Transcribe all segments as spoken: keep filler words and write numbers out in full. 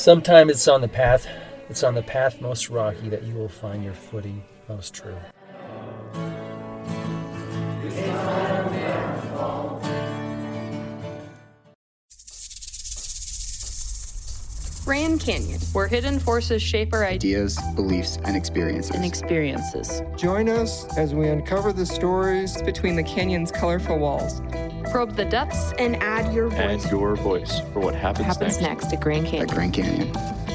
Sometimes it's on the path, it's on the path most rocky that you will find your footing most true. Grand Canyon, where hidden forces shape our ideas, beliefs, and experiences. and experiences. Join us as we uncover the stories between the canyon's colorful walls. Probe the depths and add your voice. And your voice for what happens, happens next. next at Grand Canyon. At Grand Canyon.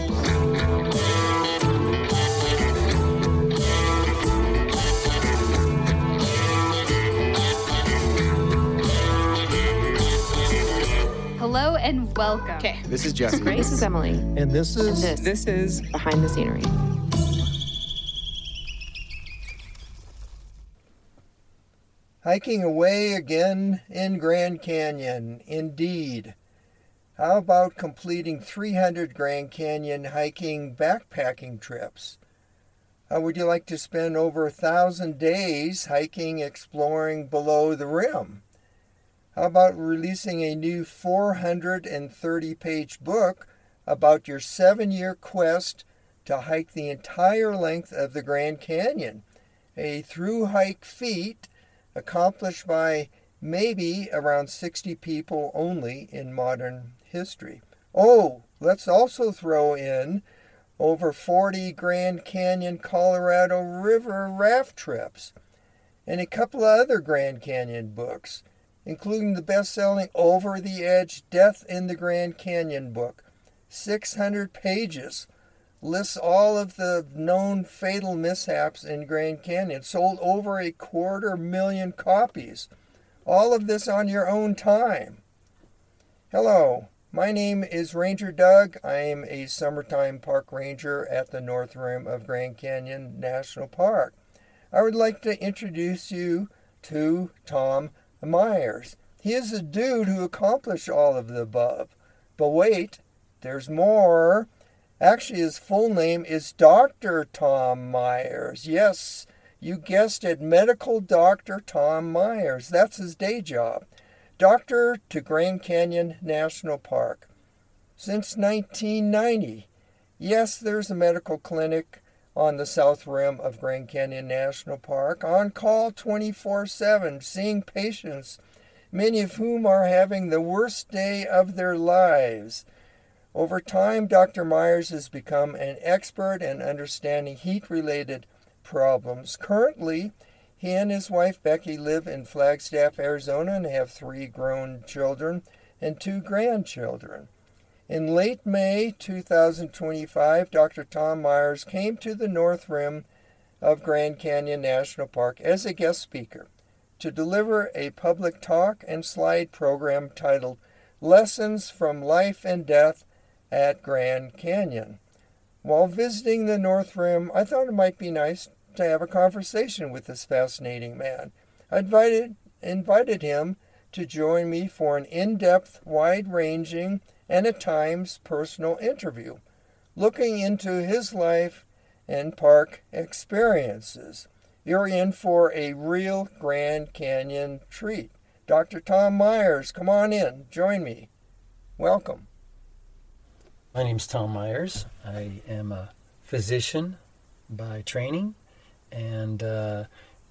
Hello and welcome. Okay. This is Jesse. This is Emily. And this is... This, This is Behind the Scenery. Hiking away again in Grand Canyon, indeed. How about completing three hundred Grand Canyon hiking backpacking trips? How would you like to spend over a thousand days hiking, exploring below the rim? How about releasing a new four hundred thirty page book about your seven-year quest to hike the entire length of the Grand Canyon, a through-hike feat accomplished by maybe around sixty people only in modern history? Oh, let's also throw in over forty Grand Canyon Colorado River raft trips and a couple of other Grand Canyon books, including the best-selling Over the Edge Death in the Grand Canyon book. six hundred pages. Lists all of the known fatal mishaps in Grand Canyon. Sold over a quarter million copies. All of this on your own time. Hello, my name is Ranger Doug. I am a summertime park ranger at the North Rim of Grand Canyon National Park. I would like to introduce you to Tom Myers. He is a dude who accomplished all of the above. But wait, there's more. Actually, his full name is Doctor Tom Myers. Yes, you guessed it, Medical Doctor Tom Myers. That's his day job. Doctor to Grand Canyon National Park. Since nineteen ninety. Yes, there's a medical clinic on the south rim of Grand Canyon National Park, on call twenty-four seven, seeing patients, many of whom are having the worst day of their lives. Over time, Doctor Myers has become an expert in understanding heat-related problems. Currently, he and his wife Becky live in Flagstaff, Arizona, and have three grown children and two grandchildren. In late May two thousand twenty-five, Doctor Tom Myers came to the North Rim of Grand Canyon National Park as a guest speaker to deliver a public talk and slide program titled Lessons from Life and Death at Grand Canyon. While visiting the North Rim, I thought it might be nice to have a conversation with this fascinating man. I invited, invited him to join me for an in-depth, wide-ranging, and at times personal interview, looking into his life and park experiences. You're in for a real Grand Canyon treat. Doctor Tom Myers, come on in, join me. Welcome. My name's Tom Myers. I am a physician by training, and uh,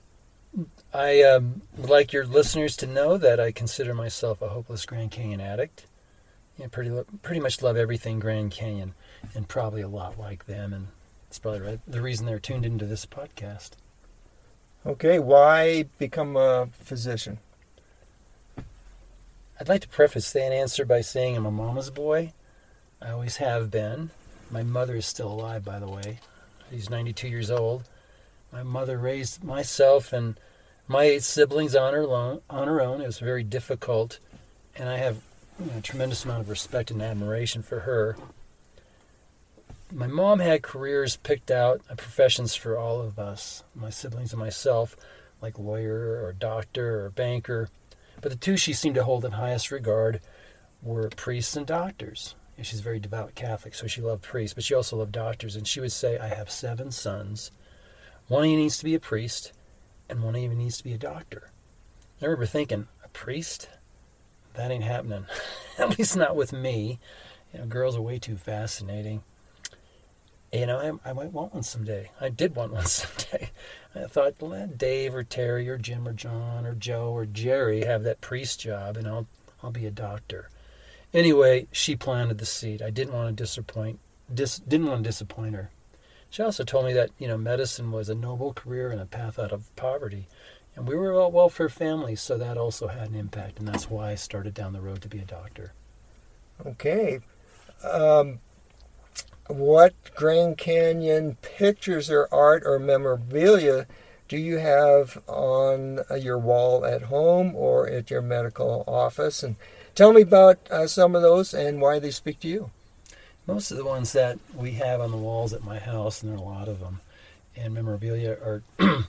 I um, would like your listeners to know that I consider myself a hopeless Grand Canyon addict. I pretty pretty much love everything Grand Canyon, and probably a lot like them, and it's probably right, the reason they're tuned into this podcast. Okay, why become a physician? I'd like to preface that answer by saying I'm a mama's boy. I always have been. My mother is still alive, by the way. She's ninety-two years old. My mother raised myself and my eight siblings on her, lo- on her own. It was very difficult, and I have you know, a tremendous amount of respect and admiration for her. My mom had careers picked out, professions for all of us, my siblings and myself, like lawyer or doctor or banker. But the two she seemed to hold in highest regard were priests and doctors. And she's a very devout Catholic, so she loved priests, but she also loved doctors. And she would say, I have seven sons. One of you needs to be a priest, and one of you needs to be a doctor. I remember thinking, a priest? That ain't happening. At least not with me. You know, girls are way too fascinating. You know, I, I might want one someday. I did want one someday. I thought, let Dave or Terry or Jim or John or Joe or Jerry have that priest job, and I'll I'll be a doctor. Anyway, she planted the seed. I didn't want to disappoint. Dis, didn't want to disappoint her. She also told me that, you know, medicine was a noble career and a path out of poverty, and we were a welfare family, so that also had an impact, and that's why I started down the road to be a doctor. Okay. Um, what Grand Canyon pictures or art or memorabilia do you have on uh, your wall at home or at your medical office? And tell me about uh, some of those and why they speak to you. Most of the ones that we have on the walls at my house, and there are a lot of them, and memorabilia are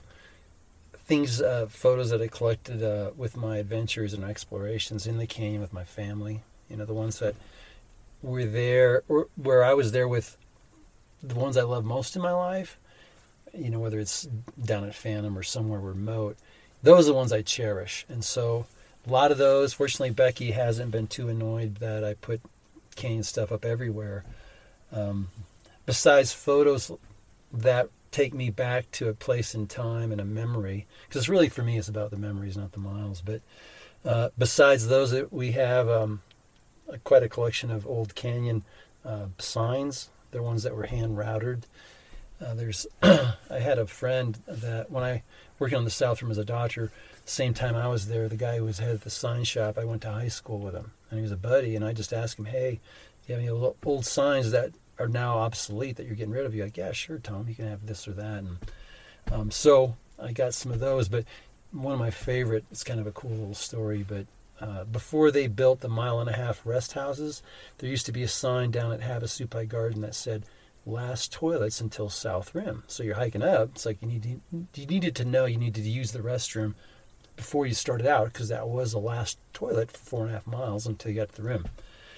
things, uh, photos that I collected uh, with my adventures and explorations in the canyon with my family. You know, the ones that were there, or where I was there with the ones I love most in my life, you know, whether it's down at Phantom or somewhere remote, those are the ones I cherish. And so a lot of those, fortunately, Becky hasn't been too annoyed that I put canyon stuff up everywhere. Um, besides photos that take me back to a place in time and a memory, because really for me it's about the memories, not the miles. But uh, besides those, that we have um, quite a collection of old canyon uh, signs. They're ones that were hand routed. Uh, there's, I had a friend that when I working on the South Rim as a doctor, same time I was there, the guy who was head of the sign shop, I went to high school with him, and he was a buddy, and I just asked him, hey, do you have any old, old signs that are now obsolete that you're getting rid of? He's like, yeah, sure, Tom, you can have this or that. And um, so I got some of those, but one of my favorite, it's kind of a cool little story, but uh, before they built the mile and a half rest houses, there used to be a sign down at Havasupai Garden that said, last toilets until South Rim. So you're hiking up, it's like you need to, you needed to know you needed to use the restroom before you started out, because that was the last toilet for four and a half miles until you got to the rim.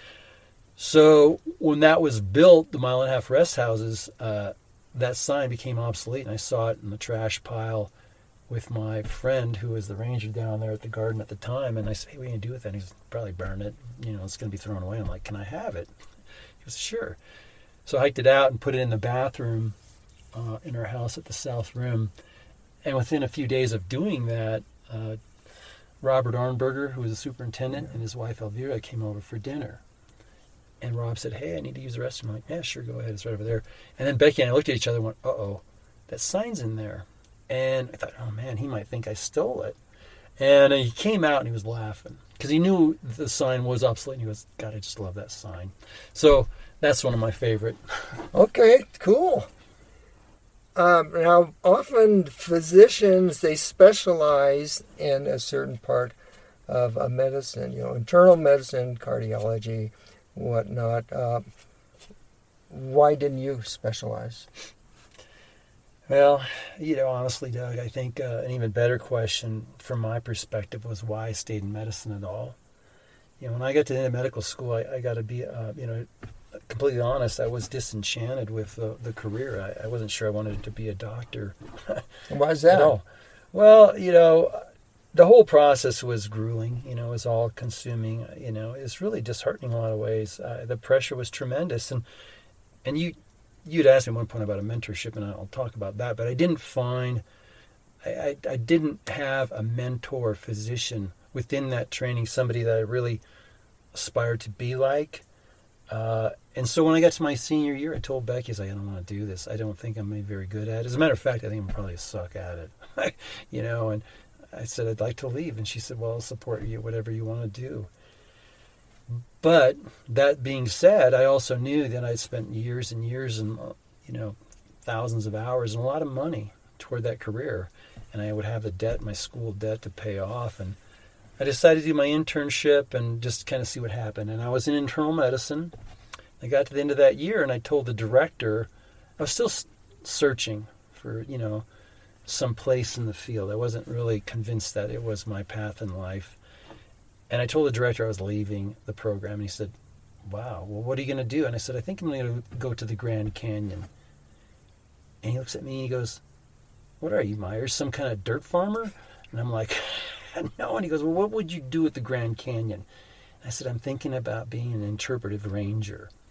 So when that was built, the mile and a half rest houses, uh, that sign became obsolete, and I saw it in the trash pile with my friend who was the ranger down there at the garden at the time, and I said, hey, what are you going to do with that? And he's probably burn it. You know, it's going to be thrown away. I'm like, can I have it? He goes, sure. So I hiked it out and put it in the bathroom uh, in our house at the South Rim. And within a few days of doing that, uh, Robert Arnberger, who was a superintendent, and his wife Elvira came over for dinner. And Rob said, hey, I need to use the restroom. I'm like, yeah, sure, go ahead. It's right over there. And then Becky and I looked at each other and went, uh-oh, that sign's in there. And I thought, oh, man, he might think I stole it. And he came out and he was laughing because he knew the sign was obsolete. And he goes, God, I just love that sign. So that's one of my favorite. Okay, cool. Um, now, often physicians, they specialize in a certain part of a medicine, you know, internal medicine, cardiology, whatnot. Uh, why didn't you specialize? Well, you know, honestly, Doug, I think uh, an even better question from my perspective was why I stayed in medicine at all. You know, when I got to the end of medical school, I, I got to be, uh, you know, completely honest, I was disenchanted with uh, the career. I, I wasn't sure I wanted to be a doctor. Why is that? At all. Well, you know, the whole process was grueling. You know, it was all consuming. You know, it's really disheartening in a lot of ways. Uh, the pressure was tremendous, and and you you'd asked me at one point about a mentorship, and I'll talk about that. But I didn't find, I I, I didn't have a mentor physician within that training, somebody that I really aspired to be like. Uh, and so when I got to my senior year, I told Becky, I was like, I don't want to do this. I don't think I'm very good at it. As a matter of fact, I think I'm probably a suck at it. You know, and I said, I'd like to leave. And she said, well, I'll support you, whatever you want to do. But that being said, I also knew that I'd spent years and years and, you know, thousands of hours and a lot of money toward that career. And I would have the debt, my school debt to pay off. And I decided to do my internship and just kind of see what happened. And I was in internal medicine. I got to the end of that year and I told the director, I was still searching for, you know, some place in the field. I wasn't really convinced that it was my path in life. And I told the director I was leaving the program. And he said, wow, well, what are you going to do? And I said, I think I'm going to go to the Grand Canyon. And he looks at me and he goes, what are you, Myers, some kind of dirt farmer? And I'm like, no. And he goes, well, what would you do at the Grand Canyon? I said, I'm thinking about being an interpretive ranger.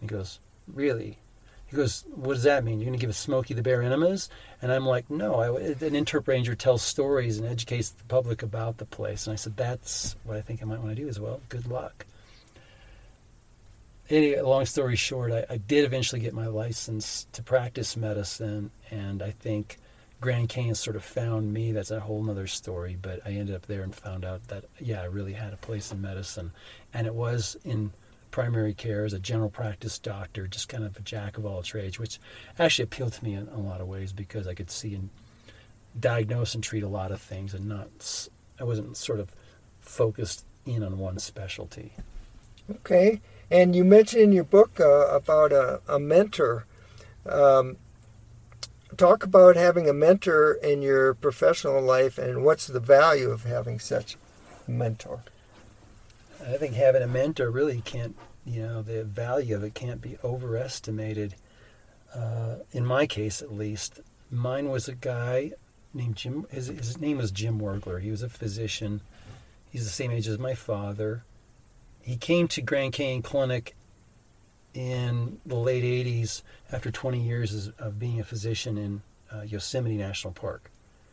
He goes, really? He goes, what does that mean? You're going to give Smokey the Bear enemas? And I'm like, no, I, an interp ranger tells stories and educates the public about the place. And I said, that's what I think I might want to do as well. Good luck. Anyway, long story short, I, I did eventually get my license to practice medicine, and I think Grand Canyon sort of found me. That's a whole other story, but I ended up there and found out that, yeah, I really had a place in medicine. And it was in primary care as a general practice doctor, just kind of a jack of all trades, which actually appealed to me in a lot of ways because I could see and diagnose and treat a lot of things, and not, I wasn't sort of focused in on one specialty. Okay. And you mentioned in your book uh, about a, a mentor. Um, talk about having a mentor in your professional life, and what's the value of having such a mentor? I think having a mentor really can't, you know, the value of it can't be overestimated. Uh, in my case, at least, mine was a guy named Jim. His, his name was Jim Wergler. He was a physician. He's the same age as my father. He came to Grand Canyon Clinic in the late eighties after twenty years of being a physician in uh, Yosemite National Park.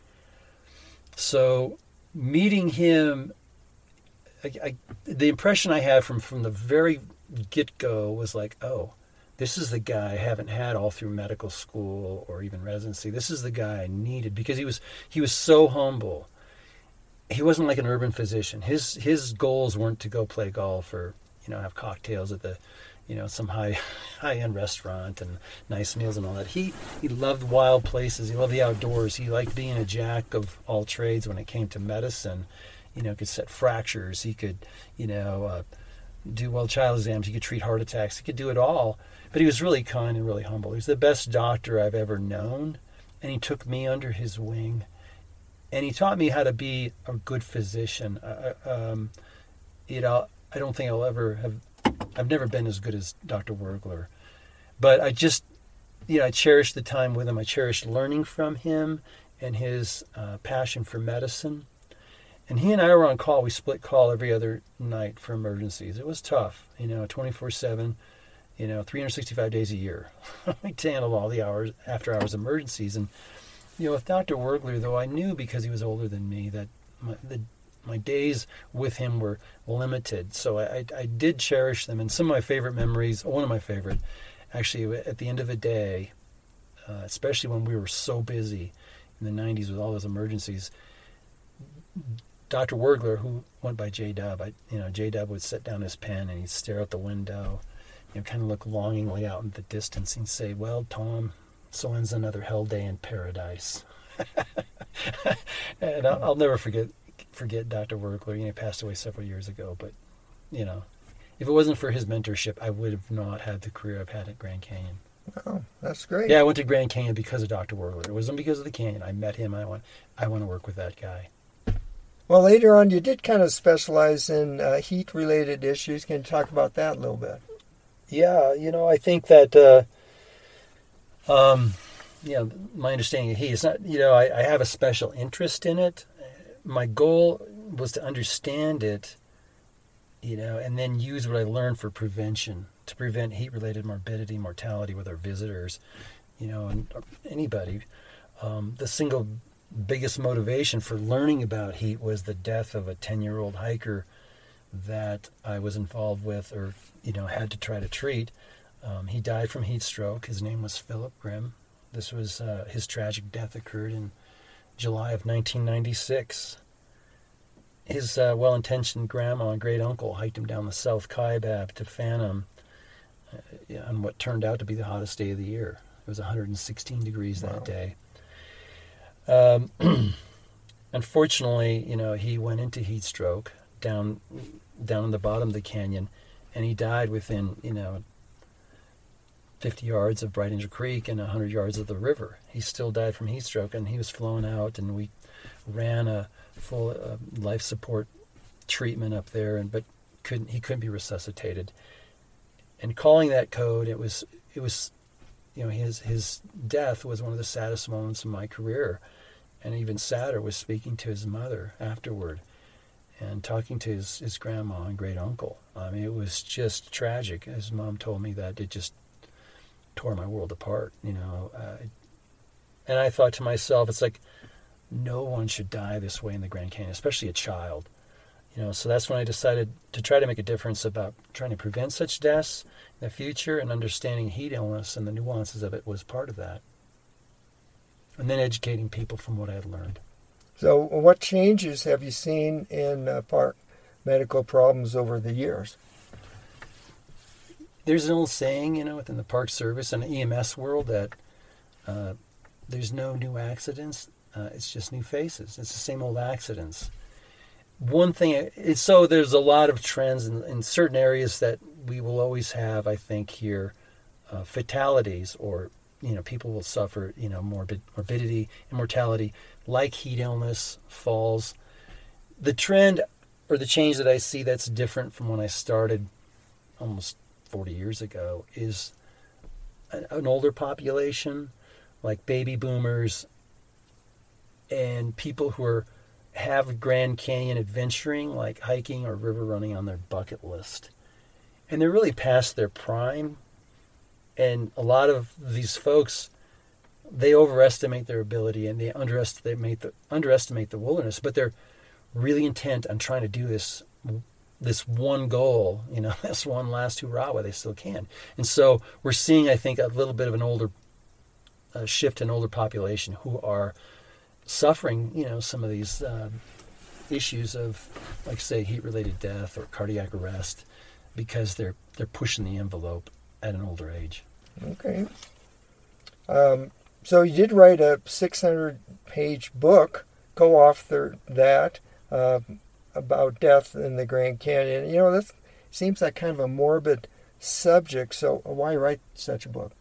So meeting him, I, I, the impression I had from, from the very get-go was like, oh, this is the guy I haven't had all through medical school or even residency. This is the guy I needed, because he was he was so humble. He wasn't like an urban physician. His his goals weren't to go play golf or, you know, have cocktails at the, you know, some high high end restaurant and nice meals and all that. He he loved wild places. He loved the outdoors. He liked being a jack of all trades when it came to medicine. You know, could set fractures. He could, you know, uh, do well child exams. He could treat heart attacks. He could do it all. But he was really kind and really humble. He was the best doctor I've ever known, and he took me under his wing. And he taught me how to be a good physician. Uh, um, you know, I don't think I'll ever have, I've never been as good as Doctor Wergler. But I just, you know, I cherished the time with him. I cherished learning from him and his uh, passion for medicine. And he and I were on call. We split call every other night for emergencies. It was tough, you know, twenty-four seven, you know, three hundred sixty-five days a year. We handled all the hours, after hours emergencies. And, you know, with Doctor Wergler, though, I knew because he was older than me that my, the, my days with him were limited. So I, I, I did cherish them. And some of my favorite memories, one of my favorite, actually, at the end of the day, uh, especially when we were so busy in the nineties with all those emergencies, Doctor Wergler, who went by J-Dub, I, you know, J-Dub would set down his pen and he'd stare out the window, you know, kind of look longingly out in the distance and say, well, Tom, so ends another hell day in paradise. And I'll, I'll never forget forget Doctor Wergler. You know, he passed away several years ago, but, you know, if it wasn't for his mentorship, I would have not had the career I've had at Grand Canyon. Oh, that's great. Yeah, I went to Grand Canyon because of Doctor Wergler. It wasn't because of the canyon. I met him. I went, I want to work with that guy. Well, later on, you did kind of specialize in uh, heat-related issues. Can you talk about that a little bit? Yeah, you know, I think that, uh, um, you know, my understanding of heat is not, you know, I, I have a special interest in it. My goal was to understand it, you know, and then use what I learned for prevention, to prevent heat-related morbidity, mortality with our visitors, you know, and anybody. Um, the single biggest motivation for learning about heat was the death of a ten-year-old hiker that I was involved with, or, you know, had to try to treat. Um, he died from heat stroke. His name was Philip Grimm. This was, uh, his tragic death occurred in July of nineteen ninety-six. His uh, well-intentioned grandma and great uncle hiked him down the South Kaibab to Phantom uh, on what turned out to be the hottest day of the year. It was one hundred sixteen degrees that Wow. day. Um, unfortunately, you know, he went into heat stroke down down in the bottom of the canyon, and he died within, you know, fifty yards of Bright Angel Creek and one hundred yards of the river. He still died from heat stroke, and he was flown out, and we ran a full uh, life support treatment up there, and but couldn't he couldn't be resuscitated. And calling that code, it was it was. You know, his his death was one of the saddest moments in my career. And even sadder was speaking to his mother afterward and talking to his, his grandma and great uncle. I I mean, it was just tragic. As Mom told me that, it just tore my world apart, you know. Uh, and I thought to myself, it's like, no one should die this way in the Grand Canyon, especially a child. You know, so that's when I decided to try to make a difference about trying to prevent such deaths in the future, and understanding heat illness and the nuances of it was part of that. And then educating people from what I had learned. So what changes have you seen in uh, park medical problems over the years? There's an old saying, you know, within the Park Service and the E M S world that uh, there's no new accidents. Uh, it's just new faces. It's the same old accidents. One thing, it's, so there's a lot of trends in, in certain areas that we will always have, I think, here, uh, fatalities, or, you know, people will suffer, you know, morbid, morbidity and mortality, like heat illness, falls. The trend or the change that I see that's different from when I started almost forty years ago is an, an older population, like baby boomers and people who are have Grand Canyon adventuring, like hiking or river running, on their bucket list. And they're really past their prime. And a lot of these folks, they overestimate their ability, and they underestimate the underestimate the wilderness, but they're really intent on trying to do this this one goal, you know, this one last hurrah while they still can. And so we're seeing, I think, a little bit of an older a shift in older population who are suffering, you know, some of these uh, issues of, like, say, heat-related death or cardiac arrest, because they're they're pushing the envelope at an older age. Okay. Um, so you did write a six hundred page book, co-author that, uh, about death in the Grand Canyon. You know, this seems like kind of a morbid subject, so why write such a book?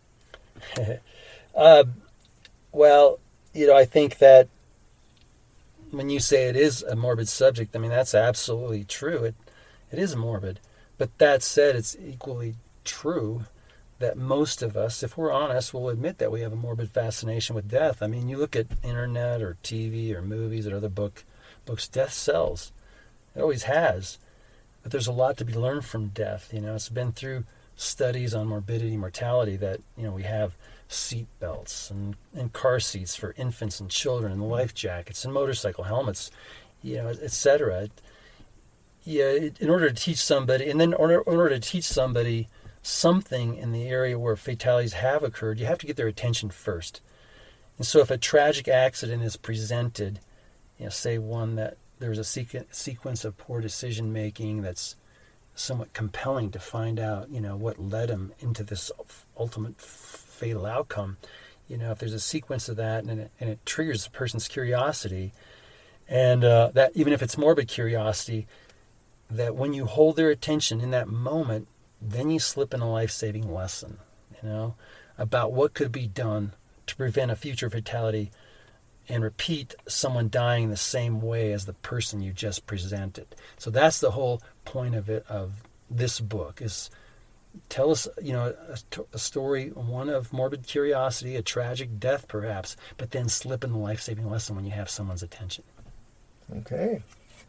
uh, well, you know, I think that when you say it is a morbid subject, I mean, that's absolutely true. It it is morbid. But that said, it's equally true that most of us, if we're honest, will admit that we have a morbid fascination with death. I mean, you look at internet or T V or movies or other book books, death sells. It always has. But there's a lot to be learned from death. You know, it's been through studies on morbidity, mortality, that, you know, we have seat belts and, and car seats for infants and children, and life jackets and motorcycle helmets, you know, et cetera. Yeah, it, in order to teach somebody, and then in order, in order to teach somebody something in the area where fatalities have occurred, you have to get their attention first. And so if a tragic accident is presented, you know, say one that there's a sequ- sequence of poor decision making that's somewhat compelling to find out, you know, what led them into this ultimate f- fatal outcome. You know, if there's a sequence of that, and it, and it triggers the person's curiosity, and uh, that even if it's morbid curiosity, that when you hold their attention in that moment, then you slip in a life-saving lesson, you know, about what could be done to prevent a future fatality and repeat someone dying the same way as the person you just presented. So that's the whole point of it, of this book, is tell us, you know, a, a story, one of morbid curiosity, a tragic death perhaps, but then slip in the life-saving lesson when you have someone's attention. Okay.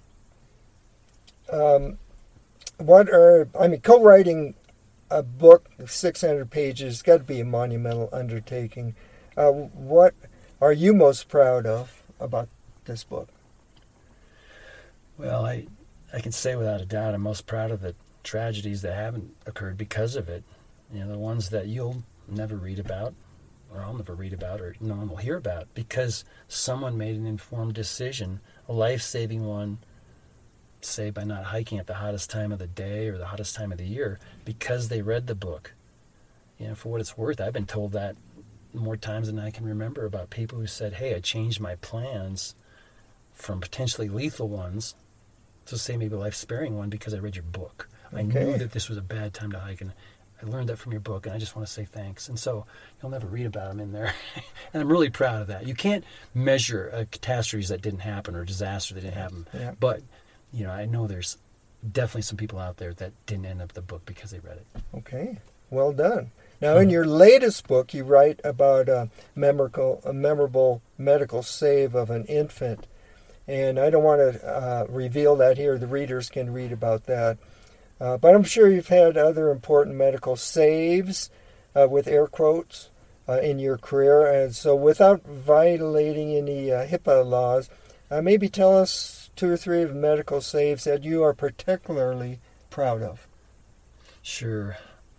Um, what are, I mean, co-writing a book of six hundred pages has got to be a monumental undertaking. Uh, what are you most proud of about this book? Well, I, I can say without a doubt I'm most proud of the tragedies that haven't occurred because of it. You know, the ones that you'll never read about, or I'll never read about, or no one will hear about, because someone made an informed decision, a life-saving one, say by not hiking at the hottest time of the day or the hottest time of the year, because they read the book. You know, for what it's worth, I've been told that more times than I can remember about people who said, hey, I changed my plans from potentially lethal ones to, say, maybe a life-sparing one because I read your book. Okay. I knew that this was a bad time to hike, and I learned that from your book, and I just want to say thanks. And so you'll never read about them in there. And I'm really proud of that. You can't measure uh, catastrophes that didn't happen or disaster that didn't happen. Yeah. But, you know, I know there's definitely some people out there that didn't end up the book because they read it. Okay. Well done. Now, in your latest book, you write about a memorable, a memorable medical save of an infant. And I don't want to uh, reveal that here. The readers can read about that. Uh, but I'm sure you've had other important medical saves, uh, with air quotes, uh, in your career. And so without violating any uh, HIPAA laws, uh, maybe tell us two or three of the medical saves that you are particularly proud of. Sure.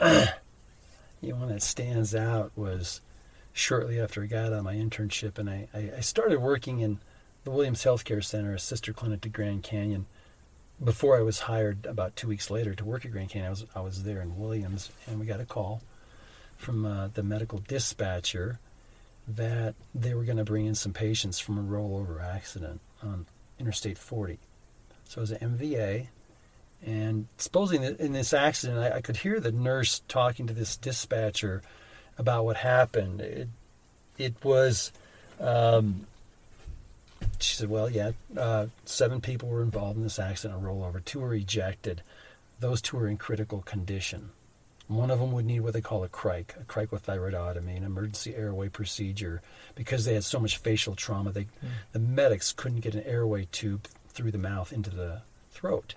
You know, one that stands out was shortly after I got out of my internship, and I, I, I started working in the Williams Healthcare Center, a sister clinic to Grand Canyon. Before I was hired about two weeks later to work at Grand Canyon, I was I was there in Williams, and we got a call from uh, the medical dispatcher that they were going to bring in some patients from a rollover accident on Interstate forty. So it was an M V A, and supposing that in this accident, I, I could hear the nurse talking to this dispatcher about what happened. It, it was... Um, She said, well, yeah, uh, seven people were involved in this accident, a rollover. Two were ejected. Those two are in critical condition. One of them would need what they call a crike, a cricothyroidotomy, an emergency airway procedure. Because they had so much facial trauma, they, mm. the medics couldn't get an airway tube through the mouth into the throat.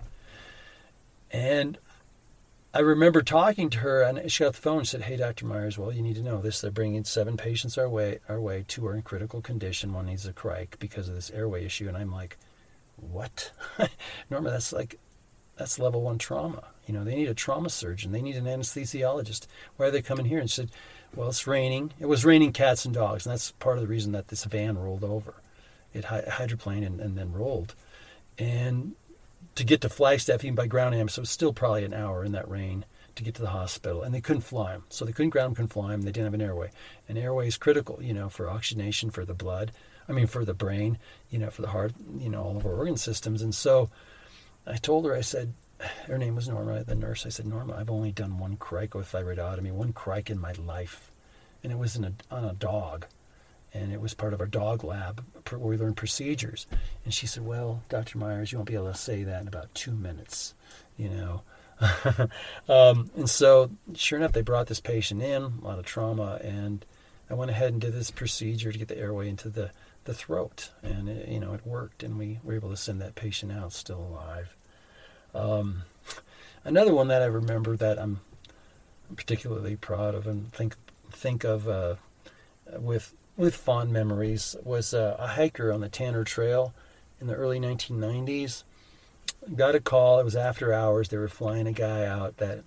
And I remember talking to her, and she got the phone and said, hey, Doctor Myers, well, you need to know this. They're bringing seven patients our way. Our way. Two are in critical condition. One needs a crike because of this airway issue. And I'm like, what? Normally, that's like, that's level one trauma. You know, they need a trauma surgeon. They need an anesthesiologist. Why are they coming here? And she said, well, it's raining. It was raining cats and dogs, and that's part of the reason that this van rolled over. It hydroplaned and, and then rolled. And to get to Flagstaff, even by ground ambulance, so it was still probably an hour in that rain to get to the hospital. And they couldn't fly him. So they couldn't ground him, couldn't fly him. They didn't have an airway. An airway is critical, you know, for oxygenation, for the blood. I mean, for the brain, you know, for the heart, you know, all of our organ systems. And so I told her, I said, her name was Norma, the nurse. I said, Norma, I've only done one cricothyroidotomy, one crike in my life. And it was in a, on a dog. And it was part of our dog lab where we learned procedures. And she said, well, Doctor Myers, you won't be able to say that in about two minutes, you know. um, and so, sure enough, they brought this patient in, a lot of trauma, and I went ahead and did this procedure to get the airway into the, the throat. And, it, you know, it worked, and we were able to send that patient out still alive. Um, another one that I remember that I'm particularly proud of and think think of uh, with... with fond memories was uh, a hiker on the Tanner Trail in the early nineteen nineties. Got a call. It was after hours. They were flying a guy out that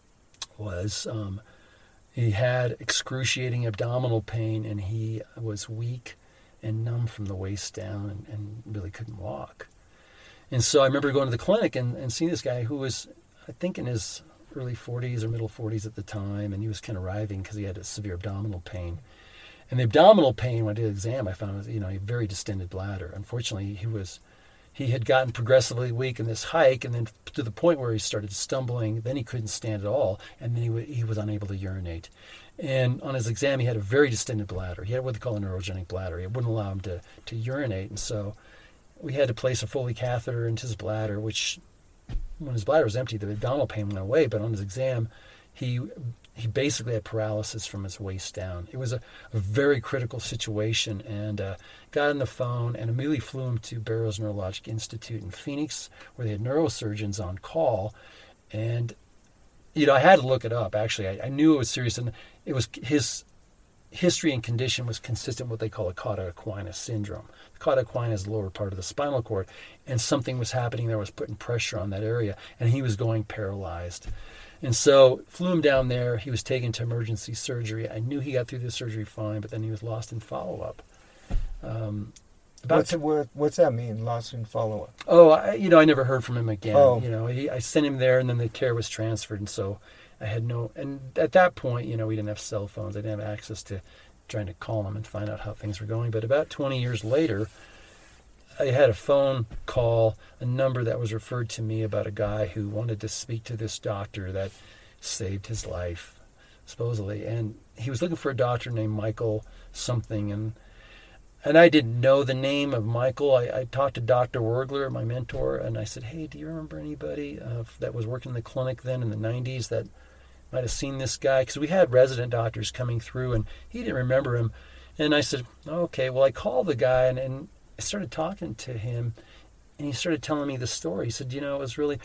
was, um, he had excruciating abdominal pain, and he was weak and numb from the waist down and, and really couldn't walk. And so I remember going to the clinic and, and seeing this guy who was, I think, in his early forties or middle forties at the time, and he was kind of writhing because he had a severe abdominal pain. And the abdominal pain, when I did the exam, I found, you know, a very distended bladder. Unfortunately, he was, he had gotten progressively weak in this hike, and then to the point where he started stumbling. Then he couldn't stand at all, and then he w- he was unable to urinate. And on his exam, he had a very distended bladder. He had what they call a neurogenic bladder. It wouldn't allow him to, to urinate, and so we had to place a Foley catheter into his bladder, which, when his bladder was empty, the abdominal pain went away, but on his exam, he... he basically had paralysis from his waist down. It was a, a very critical situation, and uh, got on the phone and immediately flew him to Barrows Neurologic Institute in Phoenix, where they had neurosurgeons on call. And, you know, I had to look it up, actually. I, I knew it was serious, and it was his history and condition was consistent with what they call a cauda equina syndrome. The cauda equina is the lower part of the spinal cord, and something was happening there, was putting pressure on that area, and he was going paralyzed. And so flew him down there. He was taken to emergency surgery. I knew he got through the surgery fine, but then he was lost in follow-up. Um, what's, it, what's that mean, lost in follow-up? Oh, I, you know, I never heard from him again. Oh. You know, he, I sent him there, and then the care was transferred, and so I had no... And at that point, you know, we didn't have cell phones. I didn't have access to trying to call him and find out how things were going. But about twenty years later, I had a phone call, a number that was referred to me about a guy who wanted to speak to this doctor that saved his life, supposedly. And he was looking for a doctor named Michael something. And and I didn't know the name of Michael. I, I talked to Doctor Wergler, my mentor, and I said, hey, do you remember anybody uh, that was working in the clinic then in the nineties that might have seen this guy? Because we had resident doctors coming through, and he didn't remember him. And I said, okay, well, I called the guy, and, and I started talking to him, and he started telling me the story. He said, you know, it was really,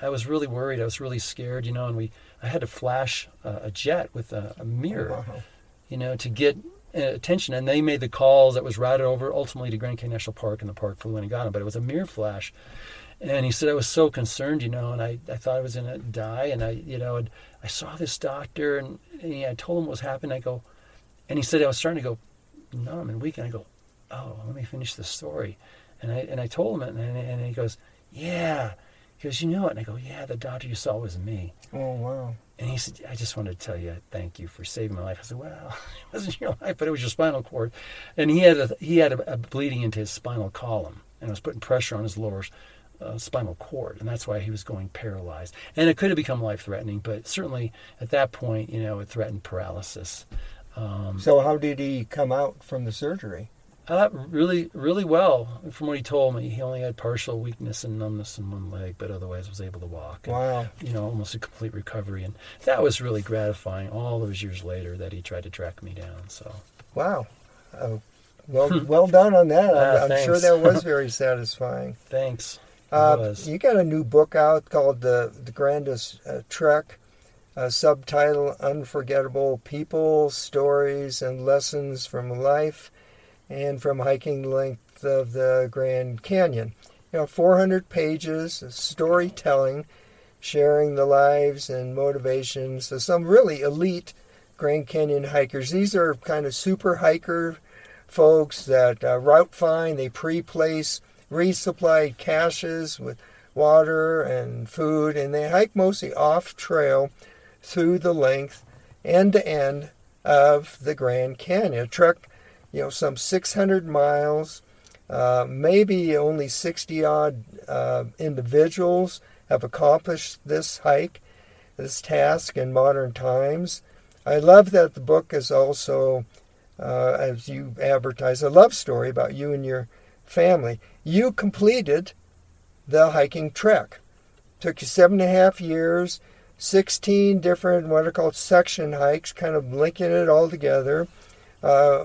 I was really worried. I was really scared, you know, and we I had to flash uh, a jet with a, a mirror, Wow. you know, to get uh, attention. And they made the calls that was routed over ultimately to Grand Canyon National Park, and the park flew in and got him. But it was a mirror flash. And he said, I was so concerned, you know, and I, I thought I was going to die. And I, you know, and I saw this doctor, and, and he, I told him what was happening. I go, and he said I was starting to go numb and weak. And I go, oh, let me finish the story. And I and I told him it, and, and he goes, yeah. He goes, you know it? And I go, yeah, the doctor you saw was me. Oh, wow. And he said, I just wanted to tell you thank you for saving my life. I said, well, it wasn't your life, but it was your spinal cord. And he had a, he had a, a bleeding into his spinal column, and it was putting pressure on his lower uh, spinal cord, and that's why he was going paralyzed. And it could have become life-threatening, but certainly at that point, you know, it threatened paralysis. Um, So how did he come out from the surgery? Uh, really, really well. From what he told me, he only had partial weakness and numbness in one leg, but otherwise was able to walk. And, Wow. you know, almost a complete recovery. And that was really gratifying all those years later that he tried to track me down. So, Wow. Uh, well, well done on that. Ah, I'm, I'm sure thanks. that was very satisfying. thanks. It Uh, was. you got a new book out called The, the Grandest uh, Trek, uh, subtitle Unforgettable People, Stories, and Lessons from Life and from Hiking the Length of the Grand Canyon. You know, four hundred pages of storytelling, sharing the lives and motivations of some really elite Grand Canyon hikers. These are kind of super hiker folks that uh, route find, they pre-place resupplied caches with water and food, and they hike mostly off-trail through the length, end-to-end of the Grand Canyon. Trek, you know, some six hundred miles, uh, maybe only sixty-odd uh, individuals have accomplished this hike, this task in modern times. I love that the book is also, uh, as you advertise, a love story about you and your family. You completed the hiking trek. Took you seven and a half years, sixteen different what are called section hikes, kind of linking it all together. Uh,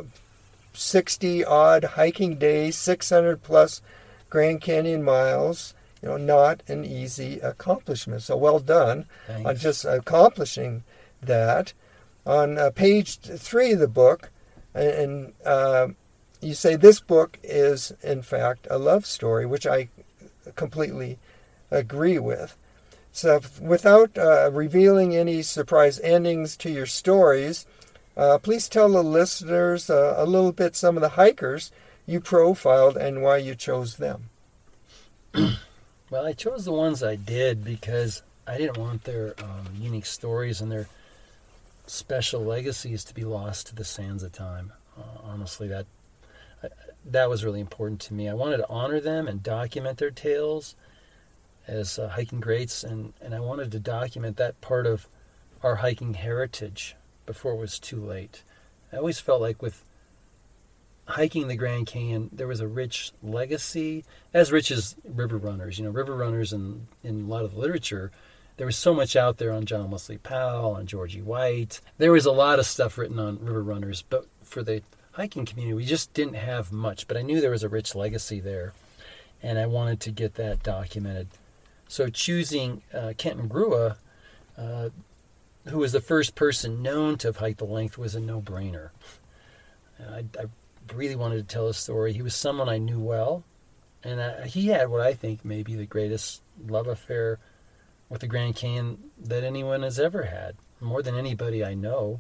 sixty odd hiking days, six hundred plus Grand Canyon miles. You know, not an easy accomplishment. So well done Thanks. on just accomplishing that. On uh, page three of the book, and, and uh, you say this book is, in fact, a love story, which I completely agree with. So without uh, revealing any surprise endings to your stories, uh, please tell the listeners uh, a little bit some of the hikers you profiled and why you chose them. Well, I chose the ones I did because I didn't want their um, unique stories and their special legacies to be lost to the sands of time. Uh, honestly, that that was really important to me. I wanted to honor them and document their tales as uh, hiking greats, and, and I wanted to document that part of our hiking heritage before it was too late. I always felt like with hiking the Grand Canyon, there was a rich legacy, as rich as river runners. You know, river runners in, in a lot of the literature, there was so much out there on John Wesley Powell, on Georgie White. There was a lot of stuff written on river runners, but for the hiking community, we just didn't have much. But I knew there was a rich legacy there, and I wanted to get that documented. So choosing uh, Kenton Grua, uh, who was the first person known to have hiked the length, was a no-brainer. I, I really wanted to tell a story. He was someone I knew well, and I, he had what I think may be the greatest love affair with the Grand Canyon that anyone has ever had, more than anybody I know.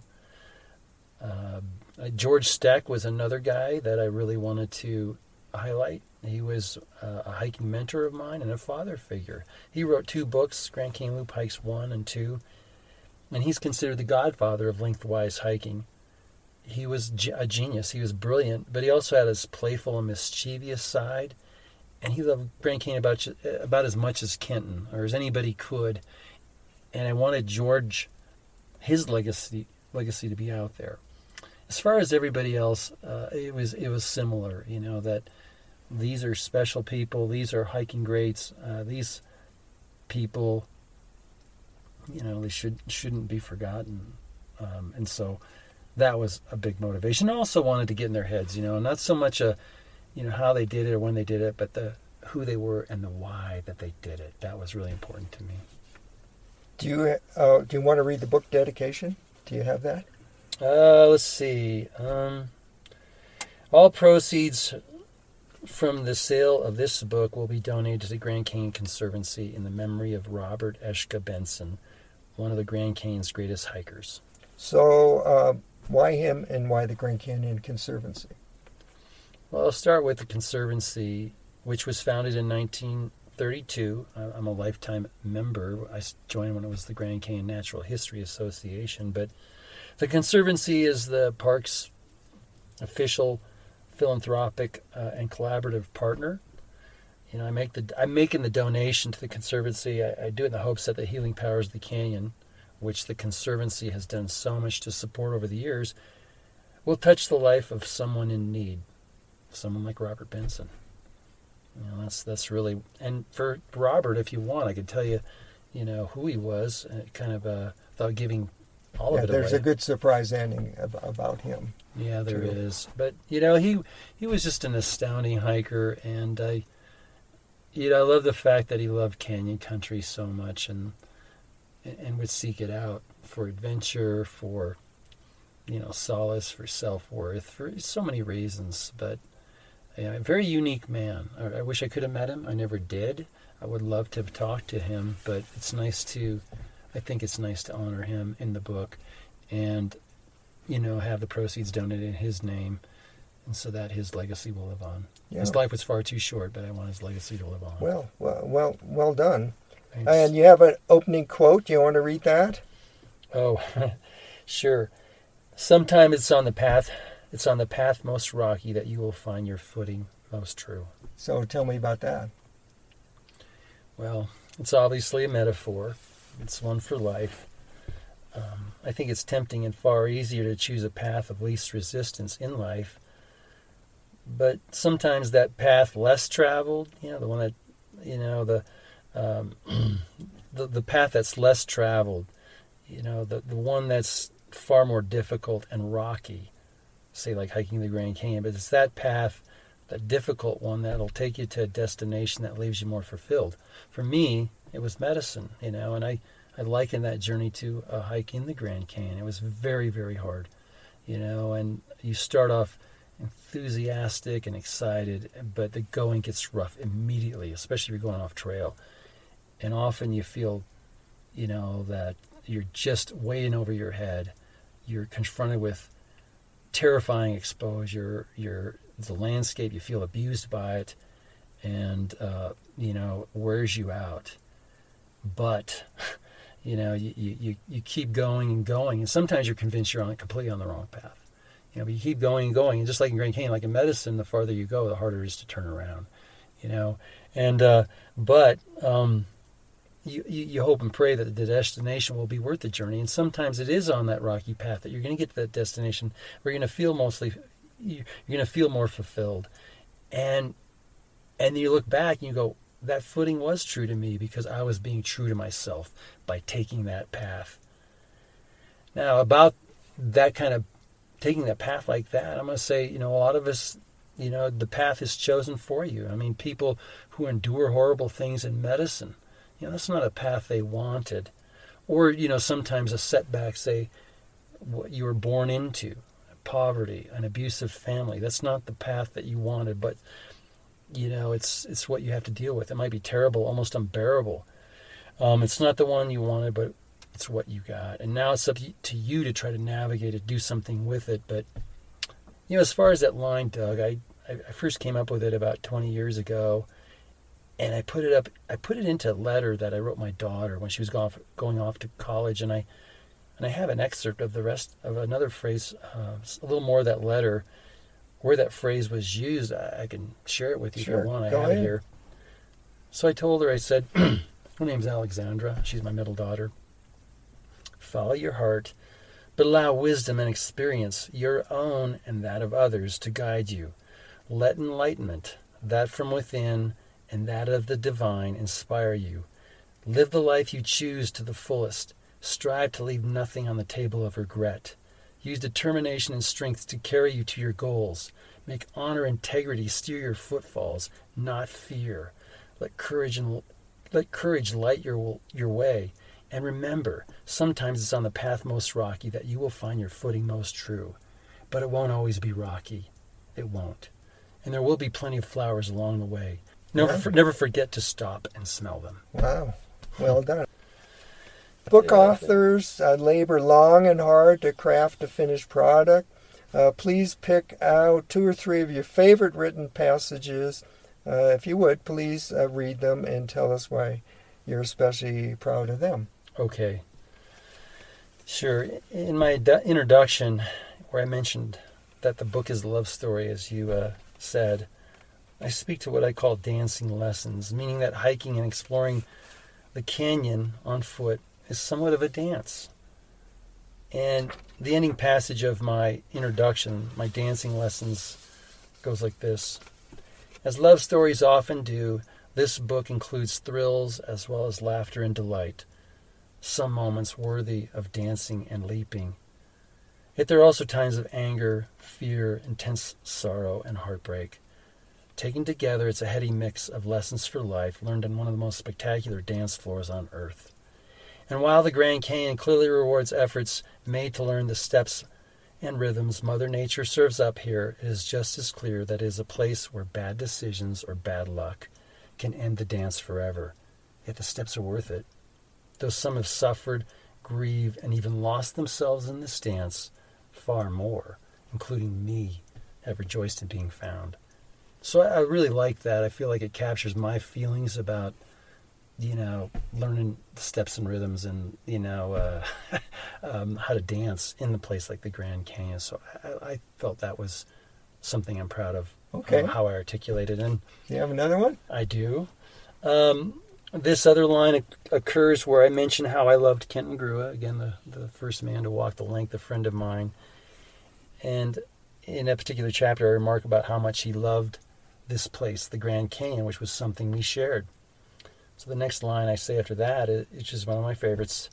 Uh, George Steck was another guy that I really wanted to highlight. He was uh, a hiking mentor of mine and a father figure. He wrote two books, Grand Canyon Loop Hikes one and two, and he's considered the godfather of lengthwise hiking. He was a genius. He was brilliant, but he also had his playful and mischievous side, and he loved Grand Canyon about, about as much as Kenton, or as anybody could, and I wanted George, his legacy legacy to be out there. As far as everybody else, uh, it was it was similar, you know, that these are special people, these are hiking greats, uh, these people, you know, they should, shouldn't be forgotten. Um, and so that was a big motivation. I also wanted to get in their heads, you know, not so much a, you know, how they did it or when they did it, but the who they were and the why that they did it. That was really important to me. Do you uh, do you want to read the book dedication? Do you have that? Uh, let's see. Um, all proceeds from the sale of this book will be donated to the Grand Canyon Conservancy in the memory of Robert Eshka Benson, one of the Grand Canyon's greatest hikers. So, uh, why him and why the Grand Canyon Conservancy? Well, I'll start with the Conservancy, which was founded in nineteen thirty-two. I'm a lifetime member. I joined when it was the Grand Canyon Natural History Association. But the Conservancy is the park's official philanthropic uh, and collaborative partner. You know, I make the I'm making the donation to the Conservancy. I, I do it in the hopes that the healing powers of the canyon, which the Conservancy has done so much to support over the years, will touch the life of someone in need, someone like Robert Benson. You know, that's that's really, and for Robert, if you want, I could tell you, you know, who he was, uh, kind of uh, without giving all yeah, of it there's away. a good surprise ending ab- about him. Yeah, there too. is. But you know, he he was just an astounding hiker, and I, you know, I love the fact that he loved canyon country so much, and and would seek it out for adventure, for, you know, solace, for self-worth, for so many reasons. But yeah, a very unique man. I, I wish I could have met him. I never did. I would love to have talked to him, but it's nice to, I think it's nice to honor him in the book and, you know, have the proceeds donated in his name, and so that his legacy will live on. Yeah. His life was far too short, but I want his legacy to live on. Well, well, well, well done. Thanks. And you have an opening quote. Do you want to read that? Oh, sure. Sometime it's on the path, it's on the path most rocky that you will find your footing most true. So tell me about that. Well, it's obviously a metaphor. It's one for life. Um, I think it's tempting and far easier to choose a path of least resistance in life. But sometimes that path less traveled, you know, the one that, you know, the um, the, the path that's less traveled, you know, the, the one that's far more difficult and rocky, say like hiking the Grand Canyon, but it's that path, that difficult one, that'll take you to a destination that leaves you more fulfilled. For me, it was medicine, you know, and I, I liken that journey to a hike in the Grand Canyon. It was very, very hard, you know, and you start off enthusiastic and excited, but the going gets rough immediately, especially if you're going off trail. And often you feel, you know, that you're just way in over your head. You're confronted with terrifying exposure. You're the landscape, you feel abused by it, and uh, you know, wears you out. But you know, you, you you keep going and going, and sometimes you're convinced you're on completely on the wrong path. You know, but you keep going and going, and just like in Grand Canyon, like in medicine, the farther you go, the harder it is to turn around. You know, and uh, but um, you, you you hope and pray that the destination will be worth the journey, and sometimes it is on that rocky path that you're going to get to that destination where you're going to feel mostly, you're going to feel more fulfilled, and and you look back and you go, that footing was true to me because I was being true to myself by taking that path. Now, about that kind of taking that path like that, I'm going to say, you know, a lot of us, you know, the path is chosen for you. I mean, people who endure horrible things in medicine, you know, that's not a path they wanted. Or, you know, sometimes a setback, say, what you were born into, poverty, an abusive family. That's not the path that you wanted, but, you know, it's it's what you have to deal with. It might be terrible, almost unbearable. Um, it's not the one you wanted, but it's what you got. And now it's up to you to try to navigate it, do something with it. But, you know, as far as that line, Doug, I, I first came up with it about twenty years ago. And I put it up, I put it into a letter that I wrote my daughter when she was going off, going off to college. And I and I have an excerpt of the rest of another phrase, uh, a little more of that letter, where that phrase was used. I, I can share it with you Sure. if you want. I Go have ahead. it here. So I told her, I said, her name's Alexandra. She's my middle daughter. Follow your heart, but allow wisdom and experience, your own and that of others, to guide you. Let enlightenment, that from within and that of the divine, inspire you. Live the life you choose to the fullest. Strive to leave nothing on the table of regret. Use determination and strength to carry you to your goals. Make honor and integrity steer your footfalls, not fear. Let courage and let courage light your your way. And remember, sometimes it's on the path most rocky that you will find your footing most true. But it won't always be rocky. It won't. And there will be plenty of flowers along the way. Never, Yeah. for, never forget to stop and smell them. Wow. Well done. Book authors uh, labor long and hard to craft a finished product. Uh, please pick out two or three of your favorite written passages. Uh, if you would, please uh, read them and tell us why you're especially proud of them. Okay. Sure. In my du- introduction, where I mentioned that the book is a love story, as you uh, said, I speak to what I call dancing lessons, meaning that hiking and exploring the canyon on foot is somewhat of a dance. And the ending passage of my introduction, my dancing lessons, goes like this. As love stories often do, this book includes thrills as well as laughter and delight, some moments worthy of dancing and leaping. Yet there are also times of anger, fear, intense sorrow, and heartbreak. Taken together, it's a heady mix of lessons for life learned on one of the most spectacular dance floors on earth. And while the Grand Canyon clearly rewards efforts made to learn the steps and rhythms Mother Nature serves up here, it is just as clear that it is a place where bad decisions or bad luck can end the dance forever. Yet the steps are worth it. Though some have suffered, grieved, and even lost themselves in this dance, far more, including me, have rejoiced in being found. So I, I really like that. I feel like it captures my feelings about, you know, learning the steps and rhythms and, you know, uh, um, how to dance in a place like the Grand Canyon. So I, I felt that was something I'm proud of, Okay. um, how I articulated. And Do you have another one? I do. Um, this other line oc- occurs where I mention how I loved Kenton Grua, again, the, the first man to walk the length, a friend of mine. And in a particular chapter, I remark about how much he loved this place, the Grand Canyon, which was something we shared. So the next line I say after that, it- which is one of my favorites,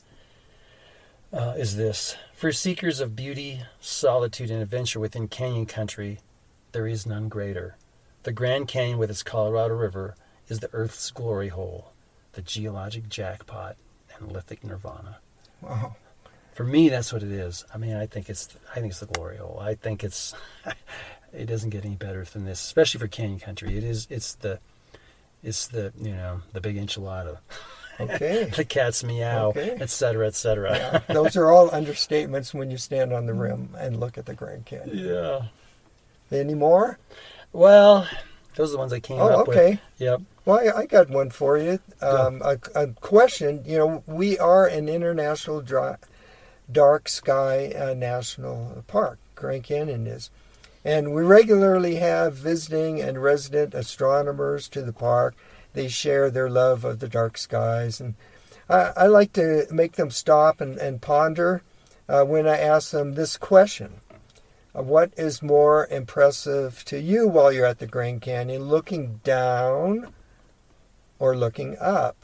uh, is this. For seekers of beauty, solitude, and adventure within canyon country, there is none greater. The Grand Canyon with its Colorado River is the Earth's glory hole, the geologic jackpot, and lithic nirvana. Wow. For me, that's what it is. I mean, I think it's I think it's the glory hole. I think it's it doesn't get any better than this, especially for canyon country. It is it's the it's the you know the big enchilada, Okay. the cat's meow, Okay. et cetera, et cetera. Yeah, those are all understatements when you stand on the rim and look at the Grand Canyon. Yeah. Any more? Well, those are the ones I came Oh, up with. okay. Yep. Well, I, I got one for you. Um, a, a question. You know, we are an international dry, dark sky uh, national park. Grand Canyon is. And we regularly have visiting and resident astronomers to the park. They share their love of the dark skies. And I, I like to make them stop and, and ponder uh, when I ask them this question. Uh, what is more impressive to you while you're at the Grand Canyon, looking down or looking up?